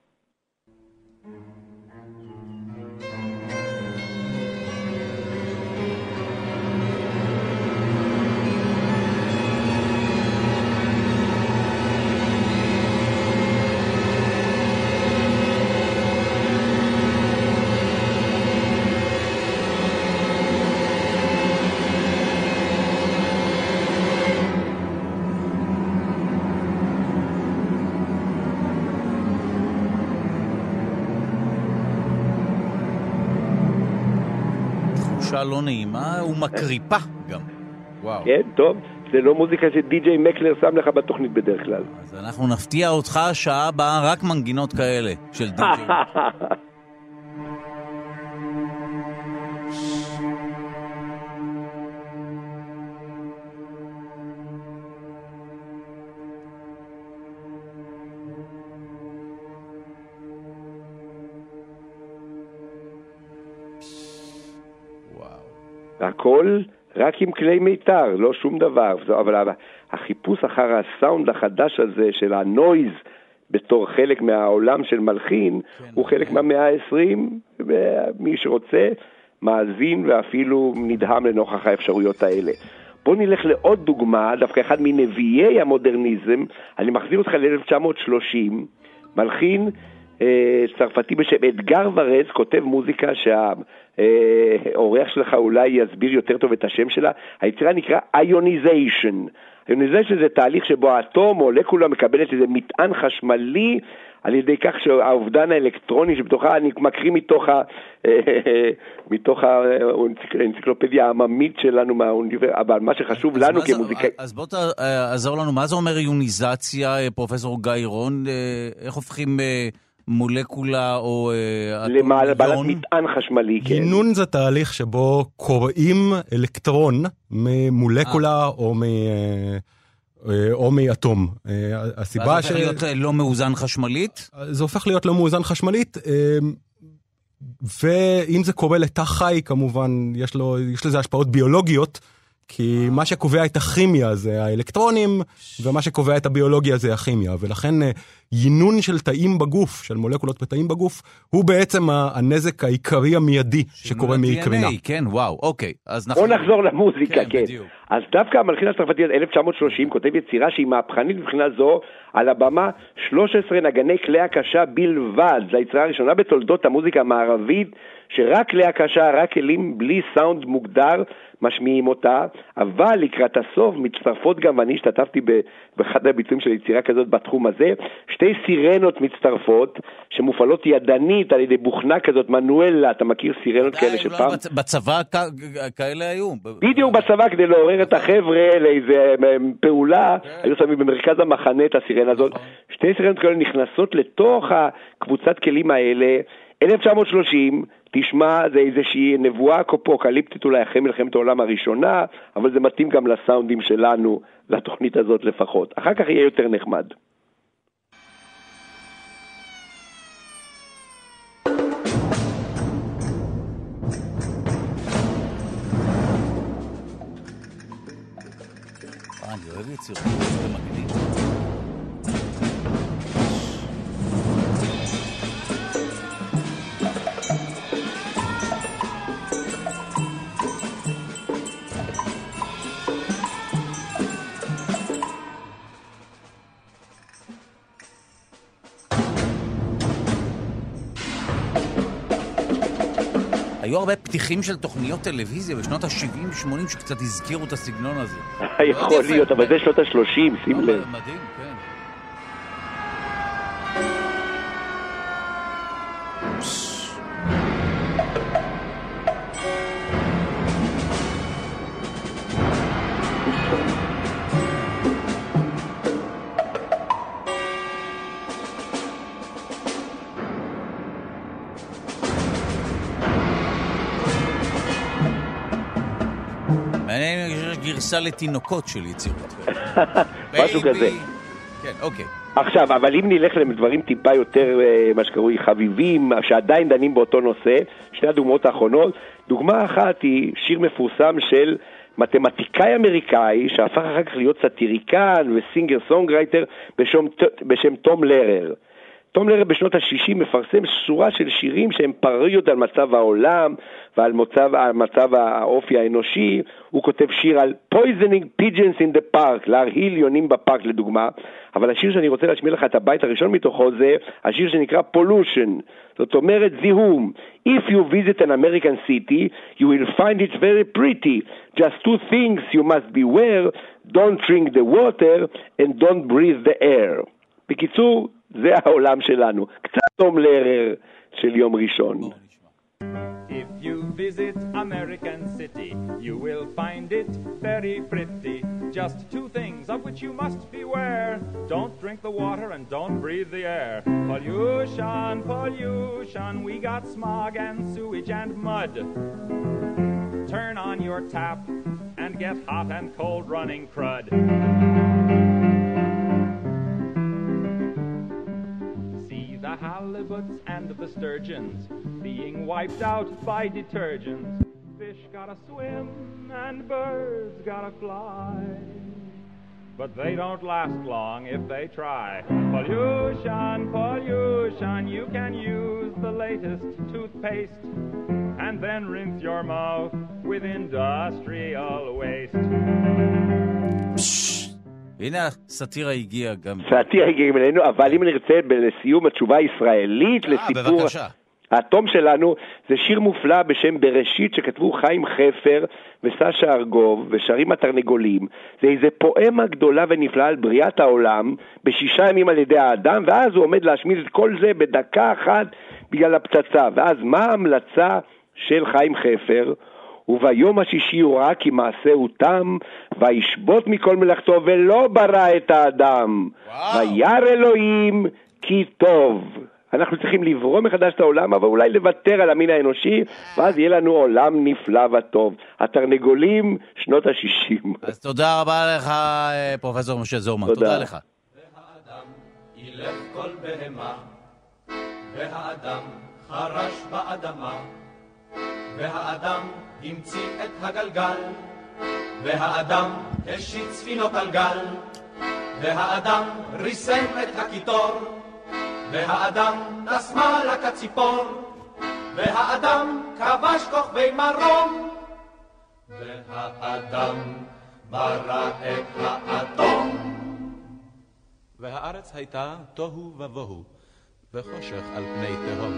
לא נעימה, הוא מקריפה גם. וואו. כן, טוב. זה לא מוזיקה שדי-ג'יי מקלר שם לך בתוכנית בדרך כלל. אז אנחנו נפתיע אותך שעה הבאה רק מנגינות כאלה של די-ג'יי. הכל רק עם כלי מיתר, לא שום דבר. אבל החיפוש אחר הסאונד החדש הזה של הנויז בתור חלק מהעולם של מלחין, הוא חלק מהמאה ה-20, ומי שרוצה מאזין ואפילו נדהם לנוכח האפשרויות האלה. בוא נלך לעוד דוגמה, דווקא אחד מנביאי המודרניזם, אני מחזיר אותך ל-1930, מלחין צרפתי בשם אדגר ורז, כותב מוזיקה שהאורח שלך אולי יסביר יותר טוב את השם שלה. היצירה נקרא איוניזיישן. איוניזיישן זה תהליך שבו האטום, מולקולה, מקבלת איזה מטען חשמלי על ידי כך שהאובדן האלקטרוני שבתוכה, אני מקריא מתוך האנציקלופדיה העממית שלנו מהאוניברסיטה, אבל מה שחשוב לנו כמוזיקאים. אז בוא תעזור לנו, מה זה אומר איוניזציה, פרופסור גיא רון? איך הופכים מולקולה או לבעלת מטען חשמלי? גינון זה תהליך שבו קוראים אלקטרון ממולקולה או מאטום. הסיבה זה הופך להיות לא מאוזן חשמלית? זה הופך להיות לא מאוזן חשמלית, ואם זה קורה לתא חי, כמובן, יש לזה השפעות ביולוגיות, כי מה שקובע את הכימיה זה האלקטרונים, ומה שקובע את הביולוגיה זה הכימיה, ולכן יינון של תאים בגוף, של מולקולות בתאים בגוף, הוא בעצם הנזק העיקרי המיידי שקורה מקרינה. כן, וואו, אוקיי. בוא נחזור למוזיקה, כן. אז דווקא המלחין הצרפתי 1930 כותב יצירה שהיא מהפכנית מבחינה זו, על הבמה 13 נגני כלי הקשה בלבד. זו היצירה הראשונה בתולדות המוזיקה המערבית, שרק כלי הקשה, רק כלים בלי סאונד מוגדר משמיעים אותה, אבל לקראת הסוף מצטרפות גם, ואני השתתפתי באחד הביצועים של יצירה כזאת בתחום הזה, שתי סירנות מצטרפות שמופעלות ידנית על ידי בוכנה כזאת, מנואלה, אתה מכיר סירנות כאלה שפעם? בצבא כאלה היו. בדיוק בצבא, כדי לעורר את החבר'ה לאיזה פעולה, היו שמים במרכז המחנה את הסירנה הזאת. שתי סירנות כאלה נכנסות לתוך הקבוצת כלים האלה, 1930, תשמע, זה איזושהי נבואה אפוקליפטית אולי אחרי מלחמת העולם הראשונה, אבל זה מתאים גם לסאונדים שלנו, לתוכנית הזאת לפחות. אחר כך יהיה יותר נחמד. אני אוהב יצירות, זה מגניב. היו הרבה פתיחים של תוכניות טלוויזיה בשנות ה-70-80 שקצת הזכירו את הסגנון הזה. יכול להיות, אבל זה שנות ה-30, שים לב. מדהים, כן. גרסה לתינוקות של יצירות. משהו כזה. כן, אוקיי. עכשיו, אבל אם נלך לדברים טיפה יותר, מה שקרוי חביבים, שעדיין דנים באותו נושא, שני הדוגמאות האחרונות, דוגמה אחת היא שיר מפורסם של מתמטיקאי אמריקאי, שהפך אחר כך להיות סטיריקן וסינגר סונגרייטר בשם תום לרר. תום לרר בשנות ה-60 מפרסם שורה של שירים שהם פרודיות על מצב העולם ועל מצב האופי האנושי. הוא כותב שיר על poisoning pigeons in the park, להרעיל יונים בפארק לדוגמה, אבל השיר שאני רוצה להשמיע לך את הבית הראשון מתוכו זה השיר שנקרא pollution, זאת אומרת זיהום. If you visit an American city, you will find it very pretty. Just two things you must beware, don't drink the water and don't breathe the air. בקיצור, זה העולם שלנו. קצת תום לרר של יום ראשון. If you visit American City, you will find it very pretty. Just two things of which you must beware. Don't drink the water and don't breathe the air. Pollution, pollution, we got smog and sewage and mud. Turn on your tap and get hot and cold running crud. The halibuts and the sturgeons being wiped out by detergents. Fish gotta swim and birds gotta fly, but they don't last long if they try. Pollution, pollution, you can use the latest toothpaste and then rinse your mouth with industrial waste. הנה, סאטירה הגיעה גם. סאטירה הגיעה אלינו, אבל אם נרצה לסיום התשובה הישראלית לסיפור האטום שלנו, זה שיר מופלא בשם בראשית שכתבו חיים חפר וסשה ארגוב ושרים התרנגולים. זה איזה פואמה גדולה ונפלאה על בריאת העולם ב6 ימים על ידי האדם, ואז הוא עומד להשמיד את כל זה בדקה אחת בגלל הפצצה. ואז מה ההמלצה של חיים חפר? וביום השישי הוא ראה כי מעשהו תם, וישבות מכל מלאכתו ולא ברא את האדם. וירא אלוהים כי טוב. אנחנו צריכים לברוא מחדש את העולם, אבל אולי לוותר על המין האנושי, ואז יהיה לנו עולם נפלא וטוב. התרנגולים, שנות ה-60. אז תודה רבה לך, פרופסור משה זורמן. תודה לך. והאדם ילך כל בהמה, והאדם חרש באדמה, והאדם המציא את הגלגל, והאדם השית ספינות על גל, והאדם ריסם את הקיטור, והאדם טס מעלה כציפור, והאדם כבש כוכבי מרום, והאדם ברא את האטום. והארץ הייתה תוהו ובוהו, וחושך על פני תהום.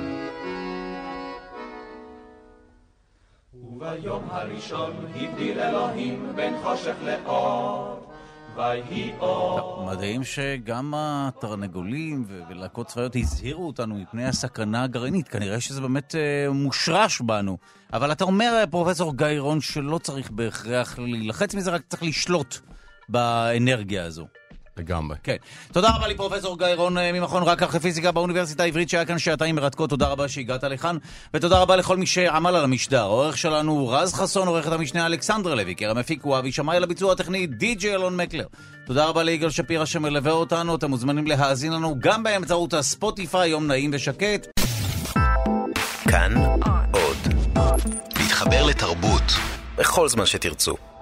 וביום הראשון הבדיל אלוהים בין חושך לאור, ויהי אור. מדהים שגם התרנגולים ולהקות צבאיות הזהירו אותנו מפני הסכנה הגרעינית. כנראה שזה באמת מושרש בנו. אבל אתה אומר, פרופסור גיירון, שלא צריך בהכרח להילחץ מזה, רק צריך לשלוט באנרגיה הזו. לגמרי. כן. תודה רבה לי פרופסור גיירון ממכון רקח לפיזיקה באוניברסיטה העברית, שהיה כאן שעתיים מרתקות. תודה רבה שהגעת לכאן, ותודה רבה לכל מי שעמל על המשדר. העורך שלנו הוא רז חסון, עורכת המשנה אלכסנדרה לוי, קרם מפיק הוא אבי שמאי, לביצוע הטכני די.ג'יי אלון מקלר. תודה רבה ליגאל שפירא שמלווה אותנו. אתם מוזמנים להאזין לנו גם באמצעות הספוטיפיי. יום נעים ושקט. כאן עוד. להתחבר לתרבות בכל זמן שתרצו.